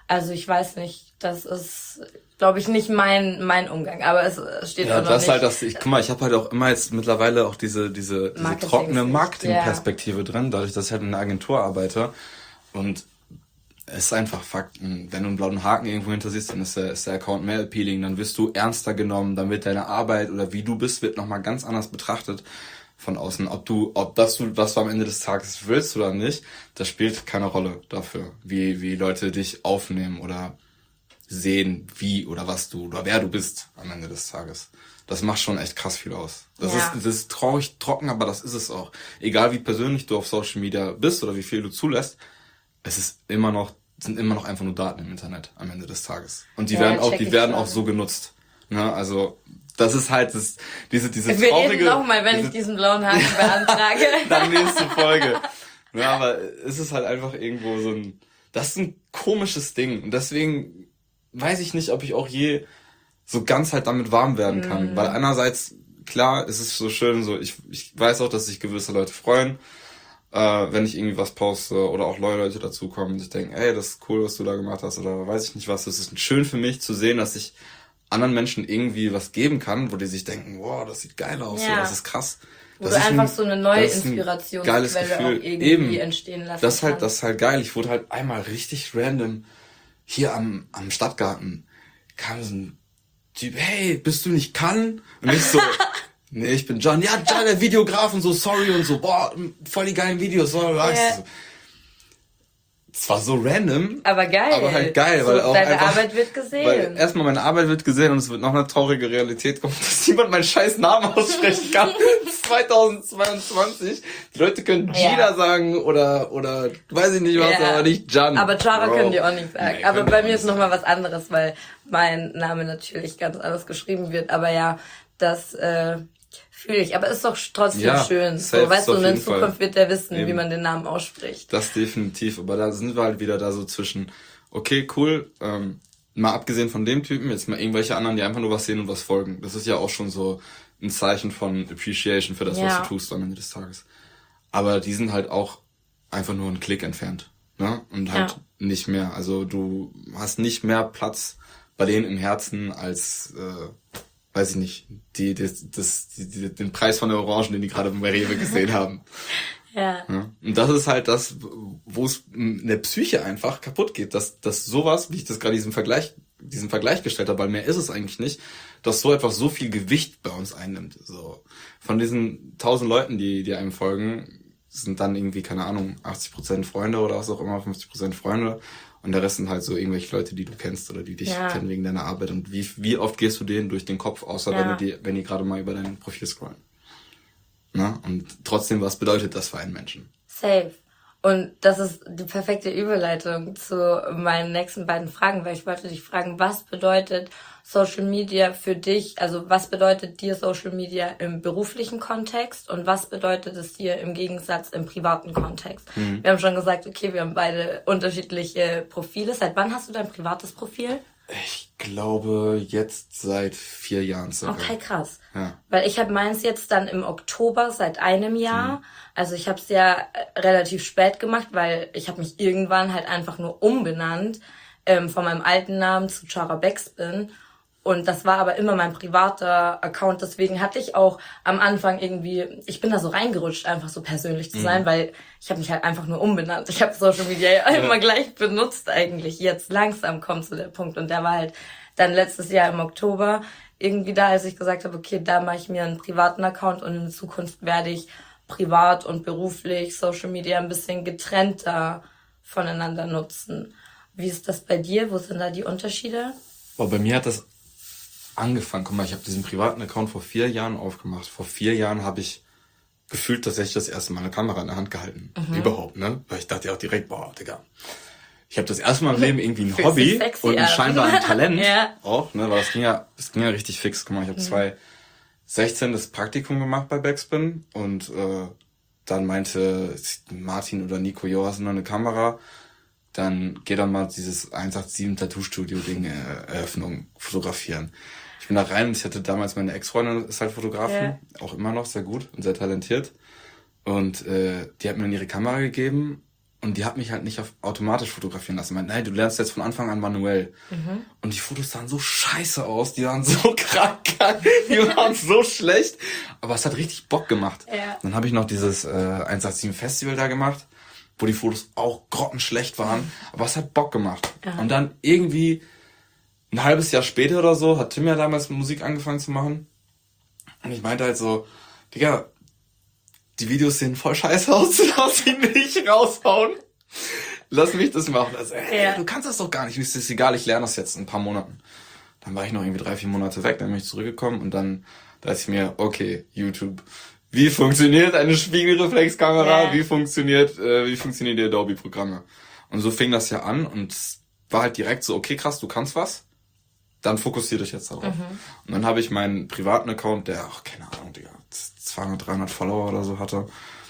Also ich weiß nicht, das ist, glaube ich, nicht mein mein Umgang, aber es, es steht Ja, auch noch das nicht. halt, dass ich, guck mal, ich habe halt auch immer jetzt mittlerweile auch diese diese diese Marketing- trockene Sicht, Marketingperspektive drin, dadurch, dass ich halt in einer Agentur arbeite und es ist einfach Fakt, wenn du einen blauen Haken irgendwo hinter siehst, dann ist der, ist der Account mehr appealing, dann wirst du ernster genommen, dann wird deine Arbeit oder wie du bist, wird nochmal ganz anders betrachtet von außen. Ob du, ob das du, was du am Ende des Tages willst oder nicht, das spielt keine Rolle dafür, wie, wie Leute dich aufnehmen oder sehen, wie oder was du oder wer du bist am Ende des Tages. Das macht schon echt krass viel aus. Das Ja. ist, das ist traurig, trocken, aber das ist es auch. Egal wie persönlich du auf Social Media bist oder wie viel du zulässt, es ist immer noch, sind immer noch einfach nur Daten im Internet am Ende des Tages. Und die Ja, werden auch, check die ich werden schon. auch so genutzt. Ne? Also, das ist halt das, diese, diese Wir traurige... reden nochmal, wenn diese, ich diesen blauen Haken beantrage. dann nächste Folge. Ja, aber es ist halt einfach irgendwo so ein, das ist ein komisches Ding. Und deswegen weiß ich nicht, ob ich auch je so ganz halt damit warm werden kann. Mhm. Weil einerseits, klar, es ist so schön, so, ich, ich weiß auch, dass sich gewisse Leute freuen, äh, wenn ich irgendwie was poste oder auch neue Leute dazukommen und sich denken, ey, das ist cool, was du da gemacht hast oder weiß ich nicht was. Es ist schön für mich zu sehen, dass ich anderen Menschen irgendwie was geben kann, wo die sich denken, wow, das sieht geil aus, Ja. so, das ist krass. Wo Das du ist einfach ein- so eine neue das ist ein Inspirationsquelle geiles Gefühl. auch irgendwie Eben. entstehen lassen Das ist halt, kannst. das ist halt geil. Ich wurde halt einmal richtig random hier am, am Stadtgarten kam so ein Typ, hey, bist du nicht Kann? Und ich so, nee, ich bin John. Ja, John, der Videograf und so, sorry und so, boah, voll die geilen Videos. So, Ja. so. Es war so random, Aber geil. aber halt geil, so, weil auch deine einfach, Arbeit wird gesehen. weil erstmal meine Arbeit wird gesehen und es wird noch eine traurige Realität kommen, dass niemand meinen scheiß Namen aussprechen kann. zweitausendzweiundzwanzig. Die Leute können Ja. Gina sagen oder, oder, weiß ich nicht was, Ja. aber nicht Jan. Aber Chara Bro. können die auch nicht sagen. Nee, aber können bei die mir auch ist nochmal was anderes, weil mein Name natürlich ganz anders geschrieben wird. Aber ja, das äh, fühle ich. Aber ist doch trotzdem Ja, schön. safe, So, weißt du, auf und in jeden Fall. Zukunft wird der wissen, Eben. wie man den Namen ausspricht. Das definitiv, aber da sind wir halt wieder da so zwischen, okay, cool, ähm, mal abgesehen von dem Typen, jetzt mal irgendwelche anderen, die einfach nur was sehen und was folgen. Das ist ja auch schon so ein Zeichen von Appreciation für das, Ja. was du tust am Ende des Tages. Aber die sind halt auch einfach nur einen Klick entfernt, ne? Und halt Ja. nicht mehr. Also du hast nicht mehr Platz bei denen im Herzen als, äh, weiß ich nicht, die, das, das, die, die, den Preis von der Orangen, den die gerade bei Rewe gesehen haben. Ja. Ja. Und das ist halt das, wo es in der Psyche einfach kaputt geht, dass, dass sowas, wie ich das gerade diesen Vergleich, diesen Vergleich gestellt habe, weil mehr ist es eigentlich nicht, dass so etwas so viel Gewicht bei uns einnimmt. So von diesen tausend Leuten, die, die einem folgen, sind dann irgendwie, keine Ahnung, achtzig Prozent Freunde oder was auch immer, fünfzig Prozent Freunde. Und der Rest sind halt so irgendwelche Leute, die du kennst oder die dich Ja. kennen wegen deiner Arbeit. Und wie, wie oft gehst du denen durch den Kopf, außer Ja. wenn du die, wenn die gerade mal über dein Profil scrollen. Ne? Und trotzdem, was bedeutet das für einen Menschen? Safe. Und das ist die perfekte Überleitung zu meinen nächsten beiden Fragen, weil ich wollte dich fragen, was bedeutet Social Media für dich? Also was bedeutet dir Social Media im beruflichen Kontext und was bedeutet es dir im Gegensatz im privaten Kontext? Mhm. Wir haben schon gesagt, okay, wir haben beide unterschiedliche Profile. Seit wann hast du dein privates Profil? Ich glaube jetzt seit vier Jahren circa. Okay, krass. Ja. Weil ich habe meins jetzt dann im Oktober seit einem Jahr. Mhm. Also ich habe es ja äh, relativ spät gemacht, weil ich habe mich irgendwann halt einfach nur umbenannt ähm, von meinem alten Namen zu Chara Backspin. Und das war aber immer mein privater Account. Deswegen hatte ich auch am Anfang irgendwie, ich bin da so reingerutscht, einfach so persönlich zu Mhm. sein, weil ich habe mich halt einfach nur umbenannt. Ich habe Social Media ja immer gleich benutzt eigentlich. Jetzt langsam kommt zu der Punkt. Und der war halt dann letztes Jahr im Oktober irgendwie da, als ich gesagt habe, okay, da mache ich mir einen privaten Account und in Zukunft werde ich privat und beruflich Social Media ein bisschen getrennter voneinander nutzen. Wie ist das bei dir? Wo sind da die Unterschiede? Aber bei mir hat das angefangen. Guck mal, ich habe diesen privaten Account vor vier Jahren aufgemacht. Vor vier Jahren habe ich gefühlt tatsächlich das erste Mal eine Kamera in der Hand gehalten. Mhm. Überhaupt, ne? Weil ich dachte ja auch direkt, boah, Digga. Ich habe das erste Mal im Leben irgendwie ein Fühlt Hobby sich sexy und an. scheinbar ein Talent Ja. auch, ne? Weil das ging ja, das ging ja richtig fix. Guck mal, ich habe zwanzig sechzehn das Praktikum gemacht bei Backspin und äh, dann meinte Martin oder Nico, jo, hast du noch eine Kamera? Dann geh dann mal dieses eins acht sieben Tattoo-Studio-Ding äh, Eröffnung fotografieren. Ich bin da rein und ich hatte damals meine Ex-Freundin, ist halt Fotografin, Ja. auch immer noch sehr gut und sehr talentiert. Und äh, die hat mir dann ihre Kamera gegeben Und die hat mich halt nicht auf automatisch fotografieren lassen. Meint, nein, du lernst jetzt von Anfang an manuell. Mhm. Und die Fotos sahen so scheiße aus, die waren so krank, die waren so schlecht. Aber es hat richtig Bock gemacht. Ja. Dann habe ich noch dieses äh, eins acht sieben Festival da gemacht, wo die Fotos auch grottenschlecht waren. Mhm. Aber es hat Bock gemacht. Aha. Und dann irgendwie ein halbes Jahr später oder so hat Tim ja damals mit Musik angefangen zu machen. Und ich meinte halt so, Digga, die Videos sehen voll scheiße aus, lass sie nicht raushauen. Lass mich das machen. Also, ey, ja. Du kannst das doch gar nicht. Ist das egal, ich lerne das jetzt in ein paar Monaten. Dann war ich noch irgendwie drei, vier Monate weg, dann bin ich zurückgekommen und dann dachte ich mir, okay, YouTube, wie funktioniert eine Spiegelreflexkamera? Ja. Wie funktioniert, äh, wie funktionieren die Adobe-Programme? Und so fing das ja an und war halt direkt so, okay, krass, du kannst was. Dann fokussier dich jetzt darauf. Mhm. Und dann habe ich meinen privaten Account, der, ach, keine Ahnung, Digga, zweihundert, dreihundert Follower oder so hatte,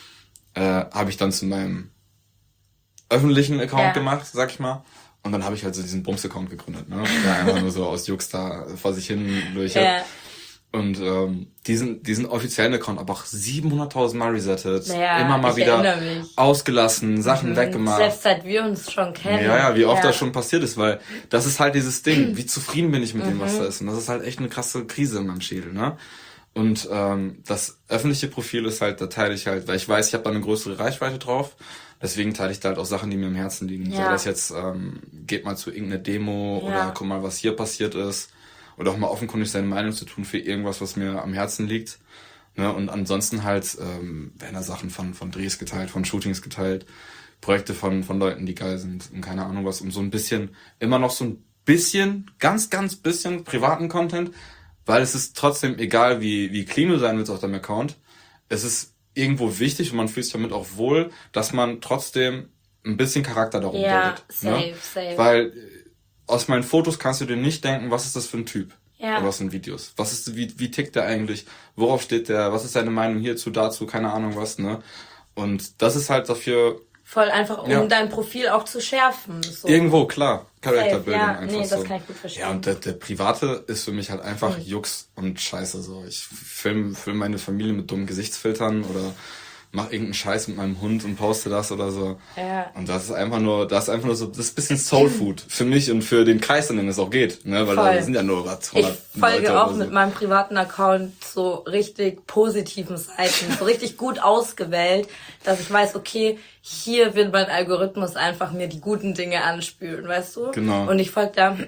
äh, habe ich dann zu meinem öffentlichen Account ja. gemacht, sag ich mal. Und dann habe ich halt so diesen Bums-Account gegründet, ne? Der einfach nur so aus Jux da vor sich hin durch hat. Ja. Und ähm, diesen diesen offiziellen Account aber auch siebenhunderttausend Mal resettet, naja, immer mal wieder ausgelassen, Sachen mhm. weggemacht. Selbst seit wir uns schon kennen. Ja, ja, wie oft ja. das schon passiert ist, weil das ist halt dieses Ding, wie zufrieden bin ich mit mhm. dem, was da ist. Und das ist halt echt eine krasse Krise in meinem Schädel, ne? Und ähm, das öffentliche Profil ist halt, da teile ich halt, weil ich weiß, ich habe da eine größere Reichweite drauf. Deswegen teile ich da halt auch Sachen, die mir am Herzen liegen. Ja. Sei das jetzt, ähm, geht mal zu irgendeiner Demo ja. oder guck mal, was hier passiert ist. Oder auch mal offenkundig seine Meinung zu tun für irgendwas, was mir am Herzen liegt. Ne? Und ansonsten halt ähm, werden da Sachen von von Drehs geteilt, von Shootings geteilt, Projekte von von Leuten, die geil sind und keine Ahnung was. Um so ein bisschen, immer noch so ein bisschen, ganz, ganz bisschen privaten Content. Weil es ist trotzdem egal, wie wie clean du sein willst auf deinem Account. Es ist irgendwo wichtig und man fühlt sich damit auch wohl, dass man trotzdem ein bisschen Charakter darum ja, bildet. Safe, ne? safe. Weil aus meinen Fotos kannst du dir nicht denken, was ist das für ein Typ? Ja. Oder aus den Videos. Was ist, wie, wie tickt der eigentlich? Worauf steht der? Was ist seine Meinung hierzu, dazu? Keine Ahnung was, ne? Und das ist halt dafür... Voll einfach, um ja. dein Profil auch zu schärfen. So. Irgendwo, klar. Charakterbuilding ja, einfach nee, so. Das kann ich gut verstehen. Ja, und der, der Private ist für mich halt einfach mhm. Jux und Scheiße, so. Ich film, film meine Familie mit dummen Gesichtsfiltern oder mach irgendeinen Scheiß mit meinem Hund und poste das oder so. Ja. Und das ist einfach nur, das ist einfach nur so, das ist ein bisschen Soulfood für mich und für den Kreis, in dem es auch geht, ne, weil Voll. da sind ja nur hundert Ich folge Leute auch so. mit meinem privaten Account so richtig positiven Seiten, so richtig gut ausgewählt, dass ich weiß, okay, hier will mein Algorithmus einfach mir die guten Dinge anspülen, weißt du? Genau. Und ich folge da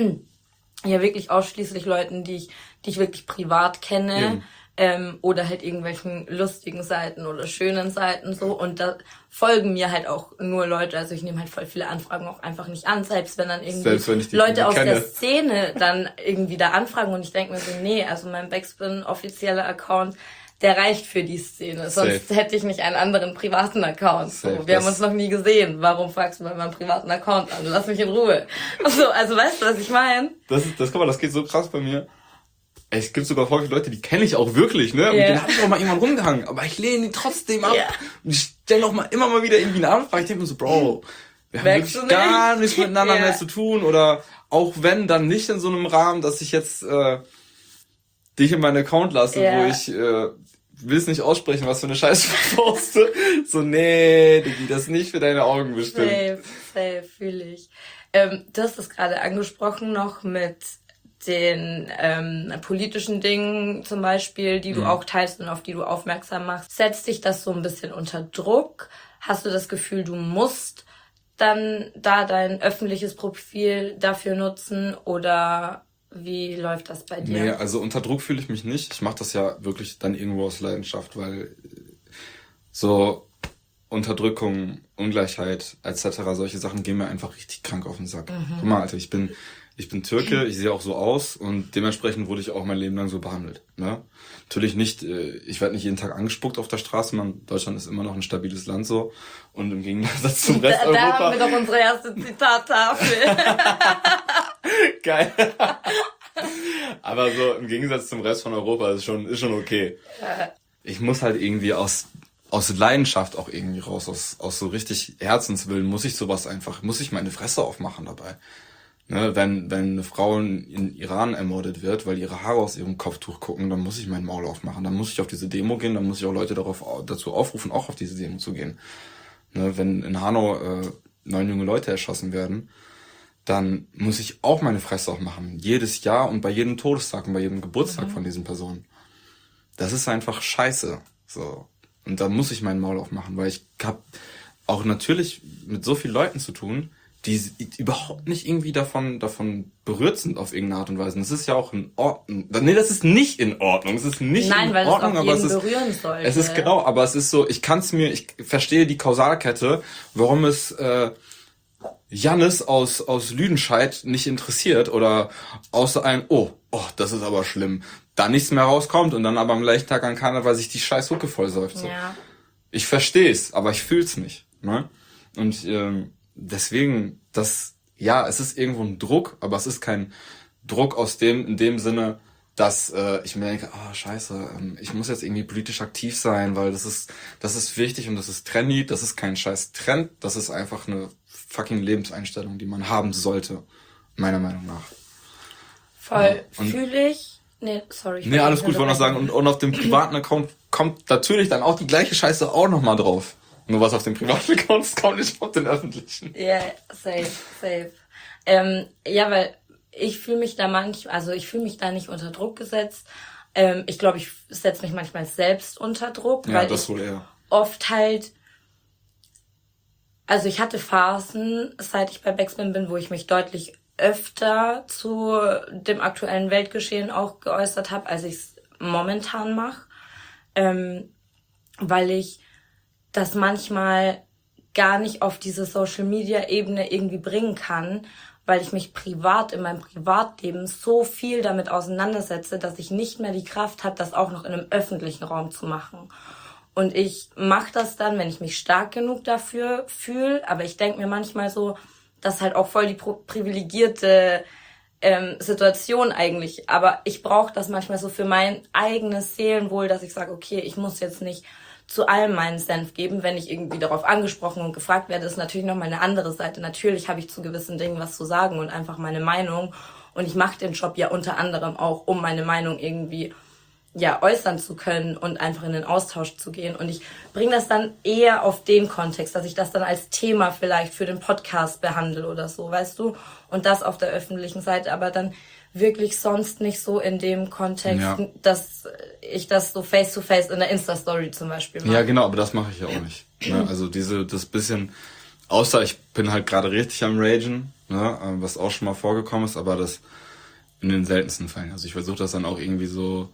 ja wirklich ausschließlich Leuten, die ich, die ich wirklich privat kenne. Eben. Ähm, oder halt irgendwelchen lustigen Seiten oder schönen Seiten so, und da folgen mir halt auch nur Leute, also ich nehme halt voll viele Anfragen auch einfach nicht an, selbst wenn dann irgendwie selbst wenn ich die Leute aus kenne. der Szene dann irgendwie da anfragen und ich denke mir so, nee, also mein Backspin offizieller Account, der reicht für die Szene, sonst Safe. Hätte ich nicht einen anderen privaten Account. So, Safe, wir haben uns noch nie gesehen, warum fragst du bei meinem privaten Account an? Lass mich in Ruhe. Also, also weißt du, was ich meine? Das ist, das guck mal, das geht so krass bei mir. Es gibt sogar folgende Leute, die kenne ich auch wirklich, ne? Yeah. Mit denen habe ich auch mal irgendwann rumgehangen. Aber ich lehne die trotzdem ab. Yeah. Und ich stelle auch mal immer mal wieder irgendwie eine Anfrage. Ich denke mir so, Bro, wir haben Merkst wirklich gar nichts miteinander yeah. mehr zu tun. Oder auch wenn, dann nicht in so einem Rahmen, dass ich jetzt äh, dich in meinen Account lasse, yeah. wo ich äh, will es nicht aussprechen, was für eine Scheiße poste. So, nee, Diggi, das ist nicht für deine Augen bestimmt. Safe, safe, fühle ich. Ähm, du hast das gerade angesprochen noch mit den ähm, politischen Dingen zum Beispiel, die du mhm. auch teilst und auf die du aufmerksam machst. Setzt dich das so ein bisschen unter Druck? Hast du das Gefühl, du musst dann da dein öffentliches Profil dafür nutzen oder wie läuft das bei dir? Nee, also unter Druck fühle ich mich nicht. Ich mache das ja wirklich dann irgendwo aus Leidenschaft, weil so Unterdrückung, Ungleichheit et cetera, solche Sachen gehen mir einfach richtig krank auf den Sack. Mhm. Guck mal, Alter, ich bin Ich bin Türke, ich sehe auch so aus und dementsprechend wurde ich auch mein Leben lang so behandelt. Ne? Natürlich nicht, ich werde nicht jeden Tag angespuckt auf der Straße, man, Deutschland ist immer noch ein stabiles Land so und im Gegensatz zum Rest da, Europa... Da haben wir doch unsere erste Zitattafel. Geil. Aber so im Gegensatz zum Rest von Europa ist schon, ist schon okay. Ich muss halt irgendwie aus... aus Leidenschaft auch irgendwie raus, aus, aus so richtig Herzenswillen muss ich sowas einfach, muss ich meine Fresse aufmachen dabei. Ne, wenn, wenn eine Frau in Iran ermordet wird, weil ihre Haare aus ihrem Kopftuch gucken, dann muss ich mein Maul aufmachen. Dann muss ich auf diese Demo gehen, dann muss ich auch Leute darauf, dazu aufrufen, auch auf diese Demo zu gehen. Ne, wenn in Hanau äh, neun junge Leute erschossen werden, dann muss ich auch meine Fresse auch machen. Jedes Jahr und bei jedem Todestag und bei jedem Geburtstag mhm. von diesen Personen. Das ist einfach scheiße. So. Und da muss ich meinen Maul aufmachen, weil ich hab auch natürlich mit so vielen Leuten zu tun, die überhaupt nicht irgendwie davon davon berührt sind auf irgendeine Art und Weise. Und das ist ja auch in Ordnung. Nee, das ist nicht in Ordnung. Es ist nicht Nein, in weil Ordnung, es auch aber es jeden ist berühren sollte. es ist genau, aber es ist so, ich kann es mir, ich verstehe die Kausalkette, warum es äh, Jannis aus aus Lüdenscheid nicht interessiert oder außer ein, oh, oh, das ist aber schlimm, da nichts mehr rauskommt und dann aber am gleichen Tag an Karneval sich die scheiß Hucke vollsäuft. So. Ja. Ich verstehe es, aber ich fühl's nicht. Ne? Und ähm, deswegen, das, ja, es ist irgendwo ein Druck, aber es ist kein Druck aus dem, in dem Sinne, dass äh, ich mir denke, ah, oh, scheiße, ähm, ich muss jetzt irgendwie politisch aktiv sein, weil das ist, das ist wichtig und das ist trendy, das ist kein scheiß Trend, das ist einfach eine fucking Lebenseinstellung, die man haben sollte, meiner Meinung nach. Voll, ja, fühle ich. Nee, sorry. Ich nee, alles gut, wollte noch sagen. Und, und auf dem privaten Account kommt natürlich dann auch die gleiche Scheiße auch nochmal drauf. Nur was auf dem privaten Account ist, kommt nicht auf den öffentlichen. Ja, yeah, safe, safe. Ähm, ja, weil ich fühle mich da manchmal, also ich fühle mich da nicht unter Druck gesetzt. Ähm, ich glaube, ich setze mich manchmal selbst unter Druck, ja, weil das ich wohl eher. oft halt, also ich hatte Phasen, seit ich bei Backspin bin, wo ich mich deutlich öfter zu dem aktuellen Weltgeschehen auch geäußert habe, als ich es momentan mache, ähm, weil ich das manchmal gar nicht auf diese Social-Media-Ebene irgendwie bringen kann, weil ich mich privat in meinem Privatleben so viel damit auseinandersetze, dass ich nicht mehr die Kraft habe, das auch noch in einem öffentlichen Raum zu machen. Und ich mache das dann, wenn ich mich stark genug dafür fühle, aber ich denke mir manchmal so, das ist halt auch voll die privilegierte ähm, Situation eigentlich. Aber ich brauche das manchmal so für mein eigenes Seelenwohl, dass ich sage, okay, ich muss jetzt nicht zu allem meinen Senf geben, wenn ich irgendwie darauf angesprochen und gefragt werde, ist natürlich nochmal eine andere Seite. Natürlich habe ich zu gewissen Dingen was zu sagen und einfach meine Meinung. Und ich mache den Job ja unter anderem auch, um meine Meinung irgendwie ja äußern zu können und einfach in den Austausch zu gehen. Und ich bringe das dann eher auf den Kontext, dass ich das dann als Thema vielleicht für den Podcast behandle oder so, weißt du? Und das auf der öffentlichen Seite, aber dann wirklich sonst nicht so in dem Kontext, ja. dass ich das so face-to-face in der Insta-Story zum Beispiel mache. Ja, genau, aber das mache ich ja auch nicht. Ne? Also diese, das bisschen, außer ich bin halt gerade richtig am Ragen, ne? Was auch schon mal vorgekommen ist, aber das in den seltensten Fällen. Also ich versuche das dann auch irgendwie so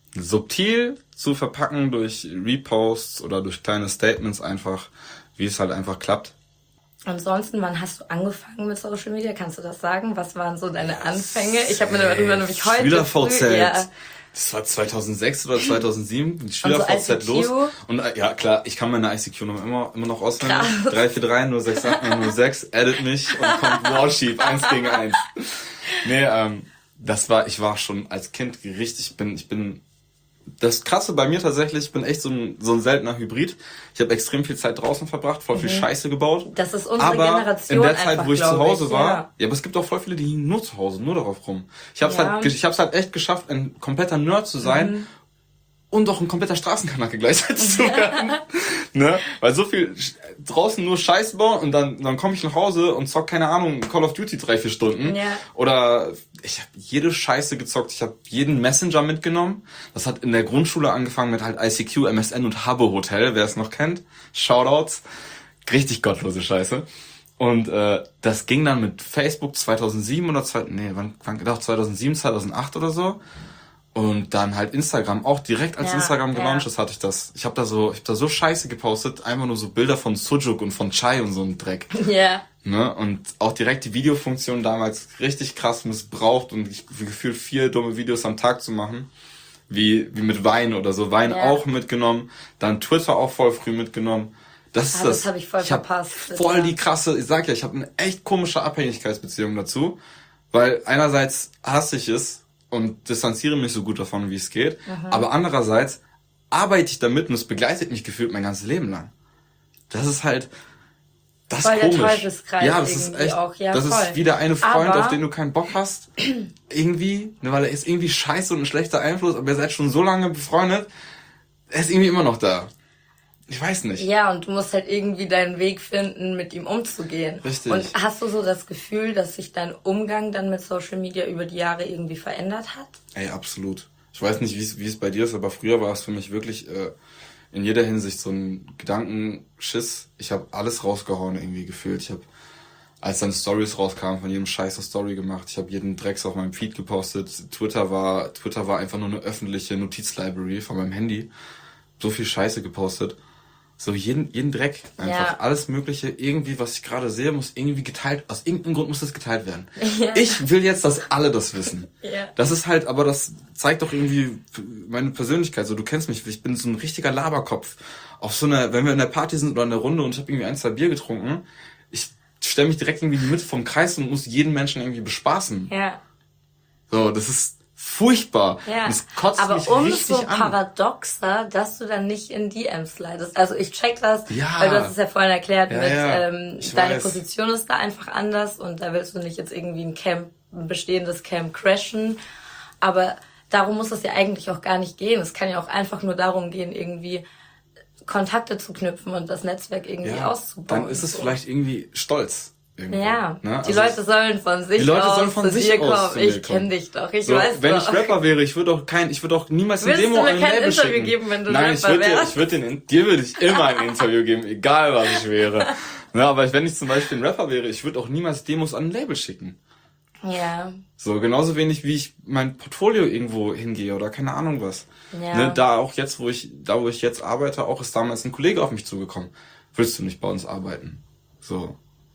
subtil zu verpacken durch Reposts oder durch kleine Statements einfach, wie es halt einfach klappt. Ansonsten, wann hast du angefangen mit Social Media? Kannst du das sagen? Was waren so deine Anfänge? Ich habe mir darüber nämlich heute Schüler-V Z. Ja. Das war zweitausendsechs oder zweitausendsieben. Die Schüler-V Z so los. Und ja, klar, ich kann meine I C Q-Nummer immer, immer noch auswendig. drei vier drei null sechs acht null sechs, edit mich und kommt Warsheep eins gegen eins. Nee, ähm, das war, ich war schon als Kind richtig, ich bin, ich bin, das Krasse bei mir tatsächlich, ich bin echt so ein, so ein seltener Hybrid. Ich habe extrem viel Zeit draußen verbracht, voll viel mhm. Scheiße gebaut. Das ist unsere aber Generation in der Zeit, einfach, wo ich zu Hause ich, war, ja. ja, aber es gibt auch voll viele, die hingen nur zu Hause, nur darauf rum. Ich habe es ja. halt, ich habe es halt echt geschafft, ein kompletter Nerd zu sein. Mhm. Und auch ein kompletter Straßenkanacke gleichzeitig zu werden. Ne? Weil so viel draußen nur Scheiß bauen und dann, dann komme ich nach Hause und zock, keine Ahnung, Call of Duty drei, vier Stunden. Ja. Oder ich habe jede Scheiße gezockt. Ich habe jeden Messenger mitgenommen. Das hat in der Grundschule angefangen mit halt I C Q, M S N und Habbo Hotel, wer es noch kennt. Shoutouts. Richtig gottlose Scheiße. Und äh, das ging dann mit Facebook zweitausendsieben oder zwei, nee, wann, wann doch zweitausendsieben, zweitausendacht oder so. Und dann halt Instagram, auch direkt als ja, Instagram gelauncht ja. ist, hatte ich das. Ich habe da so, ich habe da so Scheiße gepostet, einfach nur so Bilder von Sujuk und von Chai und so ein Dreck. Ja. Yeah. Ne? Und auch direkt die Videofunktion damals richtig krass missbraucht und ich, gefühlt vier dumme Videos am Tag zu machen. Wie, wie mit Wein oder so. Wein yeah. auch mitgenommen. Dann Twitter auch voll früh mitgenommen. Das ist ah, das. Das habe ich voll ich verpasst. Hab voll die krasse, ich sag ja, ich habe eine echt komische Abhängigkeitsbeziehung dazu. Weil einerseits hasse ich es, und distanziere mich so gut davon, wie es geht. Mhm. Aber andererseits arbeite ich damit und es begleitet mich gefühlt mein ganzes Leben lang. Das ist halt, das ist komisch. Der Teufelskreis ja, das ist echt, auch. Ja, das voll. ist wieder eine Freund, aber auf den du keinen Bock hast. Irgendwie, ne, weil er ist irgendwie scheiße und ein schlechter Einfluss, aber ihr seid schon so lange befreundet, er ist irgendwie immer noch da. ich weiß nicht. Ja, und du musst halt irgendwie deinen Weg finden, mit ihm umzugehen. Richtig. Und hast du so das Gefühl, dass sich dein Umgang dann mit Social Media über die Jahre irgendwie verändert hat? Ey, absolut. Ich weiß nicht, wie es wie es bei dir ist, aber früher war es für mich wirklich äh, in jeder Hinsicht so ein Gedankenschiss. Ich habe alles rausgehauen irgendwie gefühlt. Ich habe, als dann Stories rauskamen, von jedem Scheiß eine Story gemacht. Ich habe jeden Drecks auf meinem Feed gepostet. Twitter war Twitter war einfach nur eine öffentliche Notizlibrary von meinem Handy. So viel Scheiße gepostet. So jeden jeden Dreck. Einfach Ja. alles Mögliche. Irgendwie, was ich gerade sehe, muss irgendwie geteilt. Aus irgendeinem Grund muss das geteilt werden. Ja. Ich will jetzt, dass alle das wissen. Ja. Das ist halt, aber das zeigt doch irgendwie meine Persönlichkeit. So, du kennst mich, ich bin so ein richtiger Laberkopf. Auf so einer, wenn wir in der Party sind oder in der Runde und ich habe irgendwie ein, zwei Bier getrunken, ich stelle mich direkt irgendwie in die Mitte vom Kreis und muss jeden Menschen irgendwie bespaßen. Ja. So, das ist furchtbar. Ja, Und es kotzt aber mich umso richtig an. paradoxer, dass du dann nicht in D Ms slidest. Also ich check das, Ja. weil du hast es ja vorhin erklärt, Ja, mit ja, ähm, ich deine weiß. Position ist da einfach anders und da willst du nicht jetzt irgendwie ein Camp, ein bestehendes Camp crashen. Aber darum muss es ja eigentlich auch gar nicht gehen. Es kann ja auch einfach nur darum gehen, irgendwie Kontakte zu knüpfen und das Netzwerk irgendwie Ja, auszubauen. dann ist es So. vielleicht irgendwie Stolz. Irgendwo, Ja, ne? die Also Leute sollen von sich die Leute aus sollen von zu sich dir aus kommen. zu mir Ich kommen. kenn dich doch, ich So, weiß wenn doch. ich Rapper wäre, ich würde auch kein, ich würde auch niemals ein Würdest Demo du mir an ein kein Label Interview schicken. geben, wenn du Nein, Rapper ich würde dir, wärst? ich würde den, dir würde ich immer ein Interview geben, egal was ich wäre. Ja, aber wenn ich zum Beispiel ein Rapper wäre, ich würde auch niemals Demos an ein Label schicken. Ja, So, genauso wenig wie ich mein Portfolio irgendwo hingehe oder keine Ahnung was. Ja. Ne, da auch jetzt, wo ich, da wo ich jetzt arbeite, auch ist damals ein Kollege auf mich zugekommen. Willst du nicht bei uns arbeiten? So.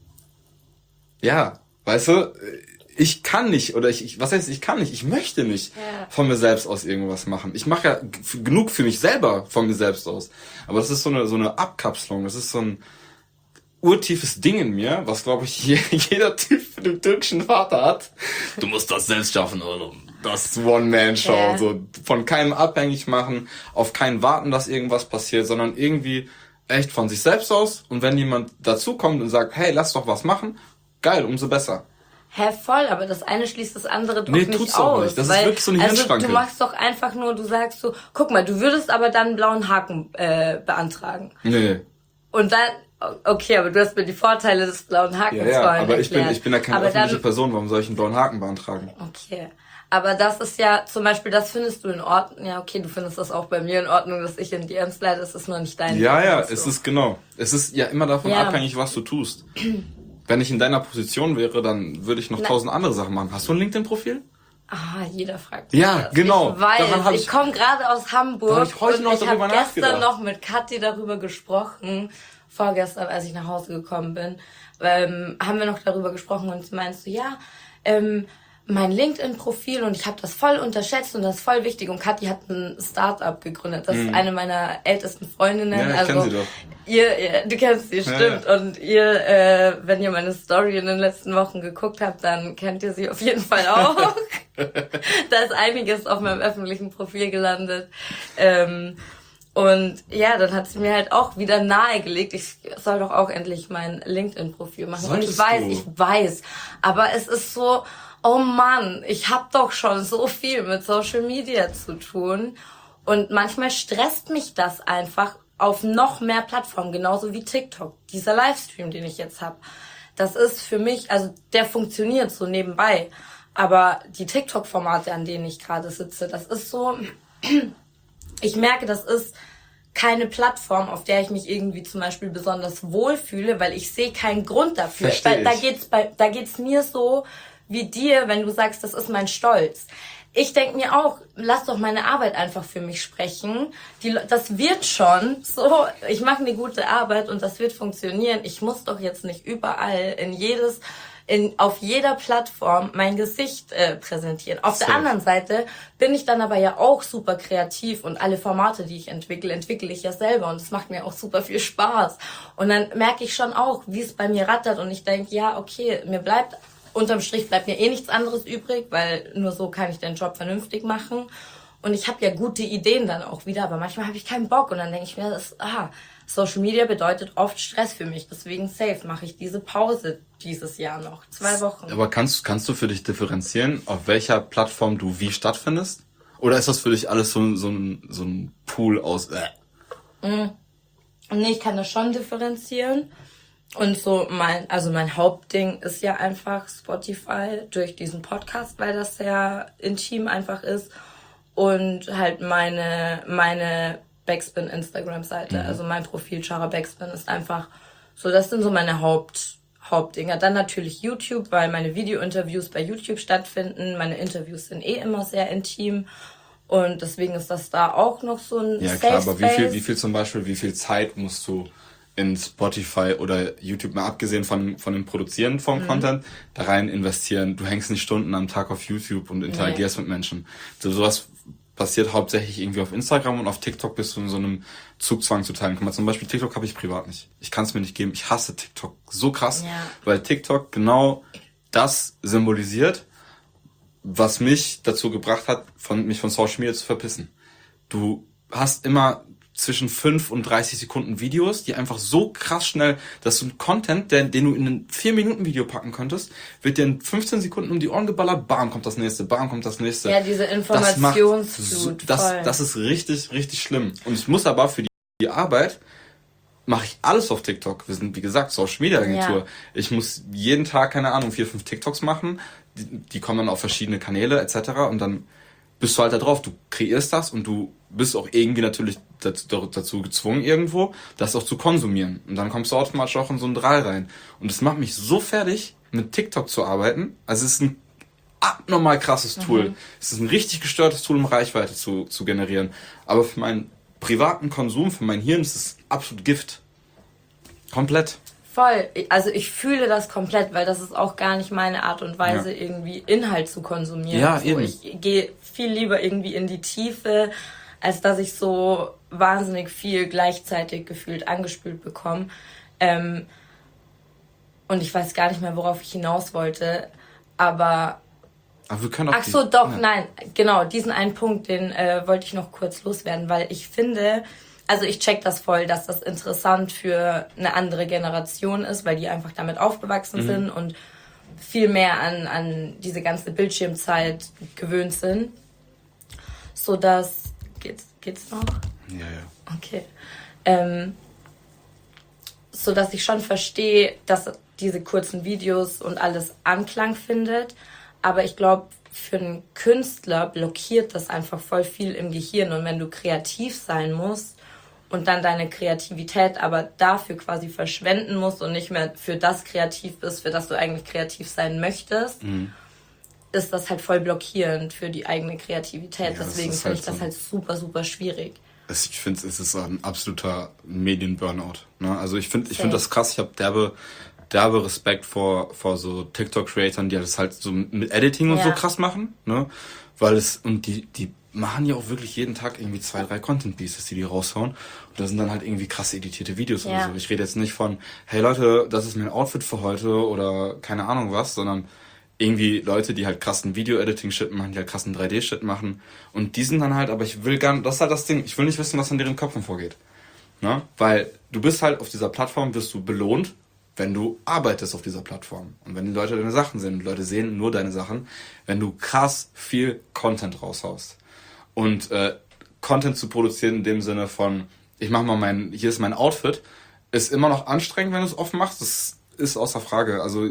Ja, weißt du, ich kann nicht, oder ich, ich was heißt, ich kann nicht, ich möchte nicht Ja. von mir selbst aus irgendwas machen. Ich mache ja g- genug für mich selber von mir selbst aus. Aber das ist so eine, so eine Abkapselung, das ist so ein urtiefes Ding in mir, was, glaube ich, je- jeder Typ mit dem türkischen Vater hat. Du musst das selbst schaffen, oder? Das One-Man-Show, Ja. so von keinem abhängig machen, auf keinen warten, dass irgendwas passiert, sondern irgendwie echt von sich selbst aus. Und wenn jemand dazukommt und sagt, hey, lass doch was machen, geil, umso besser. hä, voll, aber das eine schließt das andere doch Nee, nicht tut's auch aus. nicht. Das ist weil, wirklich so eine also Hirnschranke. du machst doch einfach nur, du sagst so, guck mal, du würdest aber dann einen blauen Haken äh, beantragen. Nee. Und dann, okay, aber du hast mir die Vorteile des blauen Hakens Ja, ja, vorhin aber ich bin, erklärt. ich bin ja keine aber öffentliche dann, Person, warum soll ich einen blauen Haken beantragen? Okay. Aber das ist ja, zum Beispiel, das findest du in Ordnung. Ja, okay, du findest das auch bei mir in Ordnung, dass ich in D Ms leite, das ist nur nicht dein Ja, Ding, ja, so. es ist genau. Es ist ja immer davon Ja. abhängig, was du tust. Wenn ich in deiner Position wäre, dann würde ich noch Na- tausend andere Sachen machen. Hast du ein LinkedIn-Profil? Ah, jeder fragt Ja, mich das. genau. Ich weiß, Daran hab ich, ich- komme gerade aus Hamburg Da hab ich heute und noch ich darüber habe gestern nachgedacht. noch mit Kathi darüber gesprochen, vorgestern, als ich nach Hause gekommen bin, ähm, haben wir noch darüber gesprochen und sie meinst so, ja, ähm, mein LinkedIn-Profil und ich habe das voll unterschätzt und das ist voll wichtig. Und Kathi hat ein Start-up gegründet. Das ist eine meiner ältesten Freundinnen. Ja, ich also kenn sie doch. Ihr, ihr, du kennst sie, stimmt. ja. Und ihr, äh, wenn ihr meine Story in den letzten Wochen geguckt habt, dann kennt ihr sie auf jeden Fall auch. Da ist einiges auf meinem öffentlichen Profil gelandet. Ähm, und ja, dann hat sie mir halt auch wieder nahegelegt, ich soll doch auch endlich mein LinkedIn-Profil machen. Und ich Solltest weiß, du? ich weiß. Aber es ist so, oh Mann, ich hab doch schon so viel mit Social Media zu tun. Und manchmal stresst mich das einfach auf noch mehr Plattformen, genauso wie TikTok. Dieser Livestream, den ich jetzt hab. Das ist für mich, also der funktioniert so nebenbei. Aber die TikTok-Formate, an denen ich gerade sitze, das ist so, ich merke, das ist keine Plattform, auf der ich mich irgendwie zum Beispiel besonders wohlfühle, weil ich sehe keinen Grund dafür. Versteh Weil da ich. geht's bei, da geht's mir so wie dir, wenn du sagst, das ist mein Stolz. Ich denk mir auch, lass doch meine Arbeit einfach für mich sprechen. Die, Le- das wird schon so. Ich mache eine gute Arbeit und das wird funktionieren. Ich muss doch jetzt nicht überall in jedes, in auf jeder Plattform mein Gesicht äh, präsentieren. Auf der Safe. anderen Seite bin ich dann aber ja auch super kreativ und alle Formate, die ich entwickle, entwickle ich ja selber und es macht mir auch super viel Spaß. Und dann merke ich schon auch, wie es bei mir rattert und ich denke, ja, okay, mir bleibt unterm Strich bleibt mir eh nichts anderes übrig, weil nur so kann ich den Job vernünftig machen. Und ich habe ja gute Ideen dann auch wieder, aber manchmal habe ich keinen Bock und dann denke ich mir, das, ah, Social Media bedeutet oft Stress für mich. Deswegen safe mache ich diese Pause dieses Jahr noch. Zwei Wochen. Aber kannst, kannst du für dich differenzieren, auf welcher Plattform du wie stattfindest? Oder ist das für dich alles so, ein- so, ein, so ein Pool aus... Äh? Nee, ich kann das schon differenzieren. Und so mein, also mein Hauptding ist ja einfach Spotify durch diesen Podcast, weil das sehr intim einfach ist. Und halt meine, meine Backspin Instagram-Seite, mhm. also mein Profil Chara Backspin ist einfach so, das sind so meine Haupt, Hauptdinger. Dann natürlich YouTube, weil meine Video-Interviews bei YouTube stattfinden. Meine Interviews sind eh immer sehr intim. Und deswegen ist das da auch noch so ein Ja, klar, aber wie viel, wie viel zum Beispiel, wie viel Zeit musst du in Spotify oder YouTube, mal abgesehen von, von dem Produzieren von mhm. Content, da rein investieren? Du hängst nicht Stunden am Tag auf YouTube und interagierst nee. mit Menschen. So, sowas passiert hauptsächlich irgendwie auf Instagram, und auf TikTok bist du in so einem Zugzwang zu teilen. Guck mal, zum Beispiel TikTok habe ich privat nicht. Ich kann es mir nicht geben. Ich hasse TikTok so krass, ja. weil TikTok genau das symbolisiert, was mich dazu gebracht hat, von mich von Social Media zu verpissen. Du hast immer zwischen fünf und dreißig Sekunden Videos, die einfach so krass schnell, dass du einen Content, den, den du in ein vier Minuten Video packen könntest, wird dir in fünfzehn Sekunden um die Ohren geballert, bam, kommt das nächste, bam, kommt das nächste. Ja, diese Informationsflut. Das, das, das ist richtig, richtig schlimm. Und ich muss aber für die, die Arbeit, mache ich alles auf TikTok. Wir sind, wie gesagt, Social Media Agentur. Ja. Ich muss jeden Tag, keine Ahnung, vier, fünf TikToks machen. Die, die kommen dann auf verschiedene Kanäle et cetera. Und dann bist du halt da drauf. Du kreierst das und du bist auch irgendwie natürlich dazu, dazu gezwungen irgendwo, das auch zu konsumieren. Und dann kommst du automatisch auch in so einen Drall rein. Und es macht mich so fertig, mit TikTok zu arbeiten. Also es ist ein abnormal krasses Tool. Mhm. Es ist ein richtig gestörtes Tool, um Reichweite zu, zu generieren. Aber für meinen privaten Konsum, für mein Hirn ist es absolut Gift. Komplett. Voll. Also ich fühle das komplett, weil das ist auch gar nicht meine Art und Weise, ja. irgendwie Inhalt zu konsumieren. Ja, so, eben. Ich gehe viel lieber irgendwie in die Tiefe, als dass ich so wahnsinnig viel gleichzeitig gefühlt angespült bekomme. Ähm, und ich weiß gar nicht mehr, worauf ich hinaus wollte. Aber... Aber wir können auch Ach so, doch, ja. nein. Genau, diesen einen Punkt, den äh, wollte ich noch kurz loswerden, weil ich finde... Also ich check das voll, dass das interessant für eine andere Generation ist, weil die einfach damit aufgewachsen mhm. sind und viel mehr an, an diese ganze Bildschirmzeit gewöhnt sind. So dass... Geht's, geht's noch? Ja, ja. Okay. Ähm, so dass ich schon verstehe, dass diese kurzen Videos und alles Anklang findet. Aber ich glaube, für einen Künstler blockiert das einfach voll viel im Gehirn. Und wenn du kreativ sein musst, und dann deine Kreativität aber dafür quasi verschwenden musst und nicht mehr für das kreativ bist, für das du eigentlich kreativ sein möchtest, mhm. ist das halt voll blockierend für die eigene Kreativität. Ja, deswegen finde halt ich das so halt super, super schwierig. Ich finde, es ist ein absoluter Medien-Burnout. Ne? Also ich finde ich finde das krass. Ich habe derbe, derbe Respekt vor, vor so TikTok-Creatoren, die das halt so mit Editing und ja. so krass machen. Ne? Weil es, und die, die machen ja auch wirklich jeden Tag irgendwie zwei, drei Content-Pieces, die die raushauen. Und da sind dann halt irgendwie krass editierte Videos ja. oder so. Ich rede jetzt nicht von, hey Leute, das ist mein Outfit für heute oder keine Ahnung was, sondern irgendwie Leute, die halt krassen Video-Editing-Shit machen, die halt krassen drei D-Shit machen. Und die sind dann halt, aber ich will gar nicht, das ist halt das Ding, ich will nicht wissen, was in deren Köpfen vorgeht. Ne? Weil du bist halt auf dieser Plattform, wirst du belohnt, wenn du arbeitest auf dieser Plattform. Und wenn die Leute deine Sachen sehen, die Leute sehen nur deine Sachen, wenn du krass viel Content raushaust. Und äh, Content zu produzieren in dem Sinne von, ich mach mal mein, hier ist mein Outfit, ist immer noch anstrengend, wenn du es offen machst. Das ist außer Frage. Also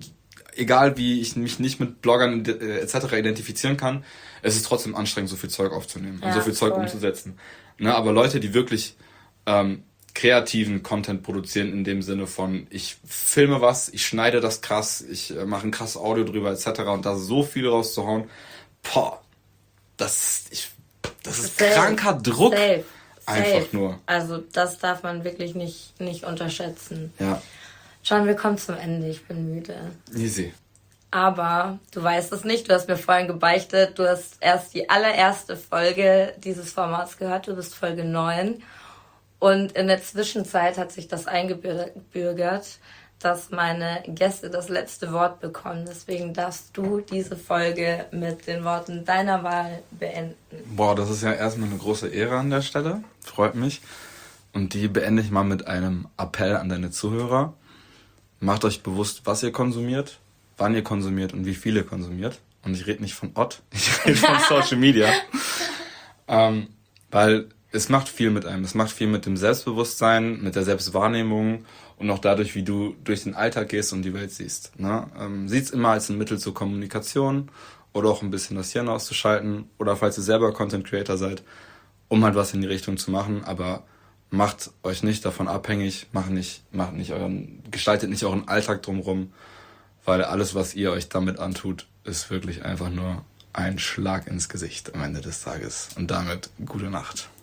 egal wie ich mich nicht mit Bloggern äh, et cetera identifizieren kann, es ist trotzdem anstrengend, so viel Zeug aufzunehmen ja, und so viel Zeug voll. umzusetzen. Ne, aber Leute, die wirklich ähm, kreativen Content produzieren in dem Sinne von, ich filme was, ich schneide das krass, ich äh, mache ein krasses Audio drüber et cetera und da so viel rauszuhauen, boah, das, ich, das ist Safe. kranker Druck. Safe. Einfach Safe. nur. Also das darf man wirklich nicht, nicht unterschätzen. Ja. Schauen, wir kommen zum Ende. Ich bin müde. Easy. Aber du weißt es nicht. Du hast mir vorhin gebeichtet. Du hast erst die allererste Folge dieses Formats gehört. Du bist Folge neun. Und in der Zwischenzeit hat sich das eingebürgert, dass meine Gäste das letzte Wort bekommen. Deswegen darfst du diese Folge mit den Worten deiner Wahl beenden. Boah, das ist ja erstmal eine große Ehre an der Stelle. Freut mich. Und die beende ich mal mit einem Appell an deine Zuhörer. Macht euch bewusst, was ihr konsumiert, wann ihr konsumiert und wie viel ihr konsumiert. Und ich rede nicht von Ott, ich rede von Social Media. ähm, weil es macht viel mit einem. Es macht viel mit dem Selbstbewusstsein, mit der Selbstwahrnehmung und auch dadurch, wie du durch den Alltag gehst und die Welt siehst. Ne? Ähm, Sieh's immer als ein Mittel zur Kommunikation oder auch ein bisschen das Hirn auszuschalten oder falls ihr selber Content Creator seid, um halt was in die Richtung zu machen, aber macht euch nicht davon abhängig, macht nicht, macht nicht euren, gestaltet nicht euren Alltag drumherum, weil alles, was ihr euch damit antut, ist wirklich einfach nur ein Schlag ins Gesicht am Ende des Tages. Und damit gute Nacht.